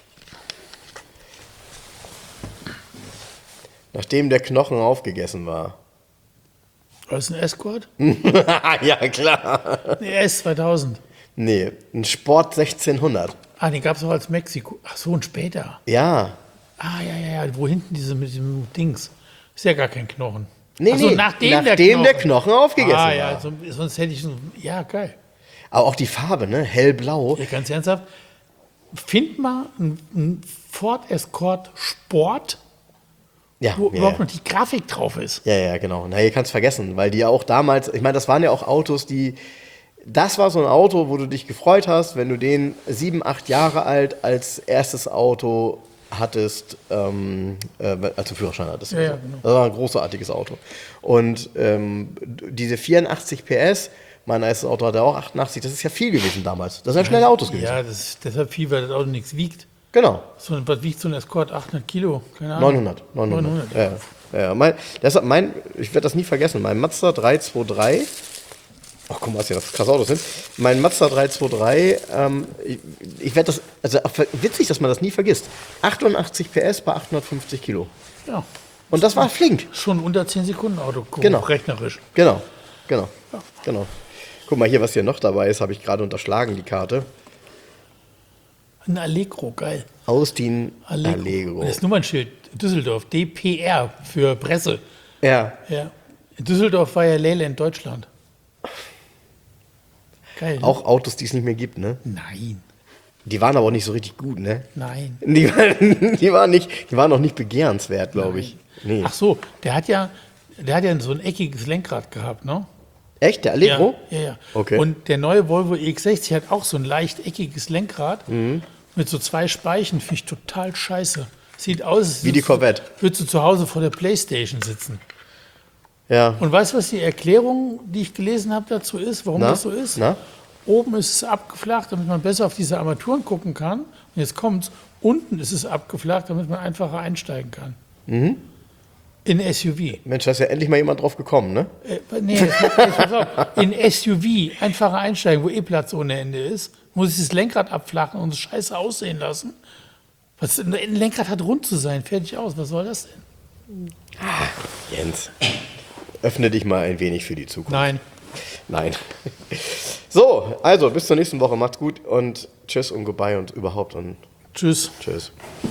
Nachdem der Knochen aufgegessen war. War das ein Escort? Ja, klar. Nee, S zweitausend. Nee, ein Sport sechzehnhundert. Ah, den gab es auch als Mexiko. Ach so, und später. Ja. Ah, ja, ja, ja. Wo hinten diese mit dem Dings. Ist ja gar kein Knochen. Nee, Ach so, nee, nachdem, nachdem der Knochen, der Knochen aufgegessen ah, war. ja, so, sonst hätte ich so, ja, geil. Aber auch die Farbe, ne? Hellblau. Ja, ganz ernsthaft. Find mal einen Ford Escort Sport Ja, wo ja, überhaupt ja. noch die Grafik drauf ist. Ja, ja, genau. Na, ihr kannst vergessen, weil die ja auch damals, ich meine, das waren ja auch Autos, die, das war so ein Auto, wo du dich gefreut hast, wenn du den sieben, acht Jahre alt als erstes Auto hattest, ähm, äh, als du Führerschein hattest. Ja, Also. ja, genau. Das war ein großartiges Auto. Und ähm, diese vierundachtzig P S, mein erstes Auto hatte auch achtundachtzig, das ist ja viel gewesen damals. Das sind ja schnelle Autos gewesen. Ja, das ist deshalb viel, weil das Auto nichts wiegt. Genau. So, was wiegt so ein Escort? achthundert Kilo? Keine Ahnung. neunhundert. neunhundert. neunhundert. Ja, ja. Ja, mein, deshalb mein, ich werde das nie vergessen, mein Mazda drei zwei drei, ach guck mal, was hier das krasse Autos sind, mein Mazda drei zwei drei, ähm, ich, ich werde das, also witzig, dass man das nie vergisst, achtundachtzig P S bei achthundertfünfzig Kilo. Ja, Und das war flink. schon unter zehn Sekunden Auto, Genau. rechnerisch. Genau, genau, genau. Guck mal hier, was hier noch dabei ist, habe ich gerade unterschlagen, die Karte. Ein Allegro, geil. Austin Allegro. Allegro. Das Nummernschild Düsseldorf, D P R für Presse. Ja, Ja. In Düsseldorf war ja Leyland Deutschland. Geil. Ne? auch Autos, die es nicht mehr gibt, ne? Nein, Die waren aber auch nicht so richtig gut, ne? nein. Die, waren- die, waren nicht, die waren auch nicht begehrenswert, glaube ich. Nee. Ach so, der hat ja, der hat ja so ein eckiges Lenkrad gehabt, ne? Echt? Der Allegro? Ja, ja, ja. Okay. Und der neue Volvo E X sechzig hat auch so ein leicht eckiges Lenkrad Mhm. mit so zwei Speichen. Finde ich total scheiße. Sieht aus, als Wie die Corvette. würdest du zu Hause vor der Playstation sitzen. Ja. Und weißt du, was die Erklärung, die ich gelesen habe dazu ist, warum Na? das so ist? Na? Oben ist es abgeflacht, damit man besser auf diese Armaturen gucken kann. Und jetzt kommt's, unten ist es abgeflacht, damit man einfacher einsteigen kann. Mhm. In S U V. Mensch, da ist ja endlich mal jemand drauf gekommen, ne? Äh, nee, jetzt pass- jetzt pass auf. In S U V einfacher einsteigen, wo eh Platz ohne Ende ist, muss ich das Lenkrad abflachen und es scheiße aussehen lassen. Was, ein Lenkrad hat rund zu sein, fertig aus. Was soll das denn? Jens, öffne dich mal ein wenig für die Zukunft. Nein. Nein. So, also bis zur nächsten Woche. Macht's gut und tschüss und goodbye und überhaupt und Tschüss. tschüss.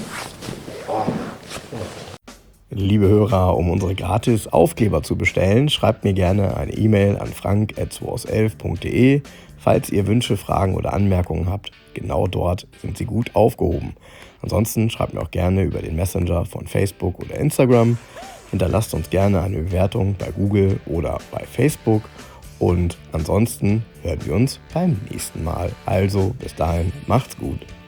Liebe Hörer, um unsere gratis Aufkleber zu bestellen, schreibt mir gerne eine E-Mail an frank at zwei aus elf punkt de. Falls ihr Wünsche, Fragen oder Anmerkungen habt, genau dort sind sie gut aufgehoben. Ansonsten schreibt mir auch gerne über den Messenger von Facebook oder Instagram. Hinterlasst uns gerne eine Bewertung bei Google oder bei Facebook. Und ansonsten hören wir uns beim nächsten Mal. Also bis dahin, macht's gut.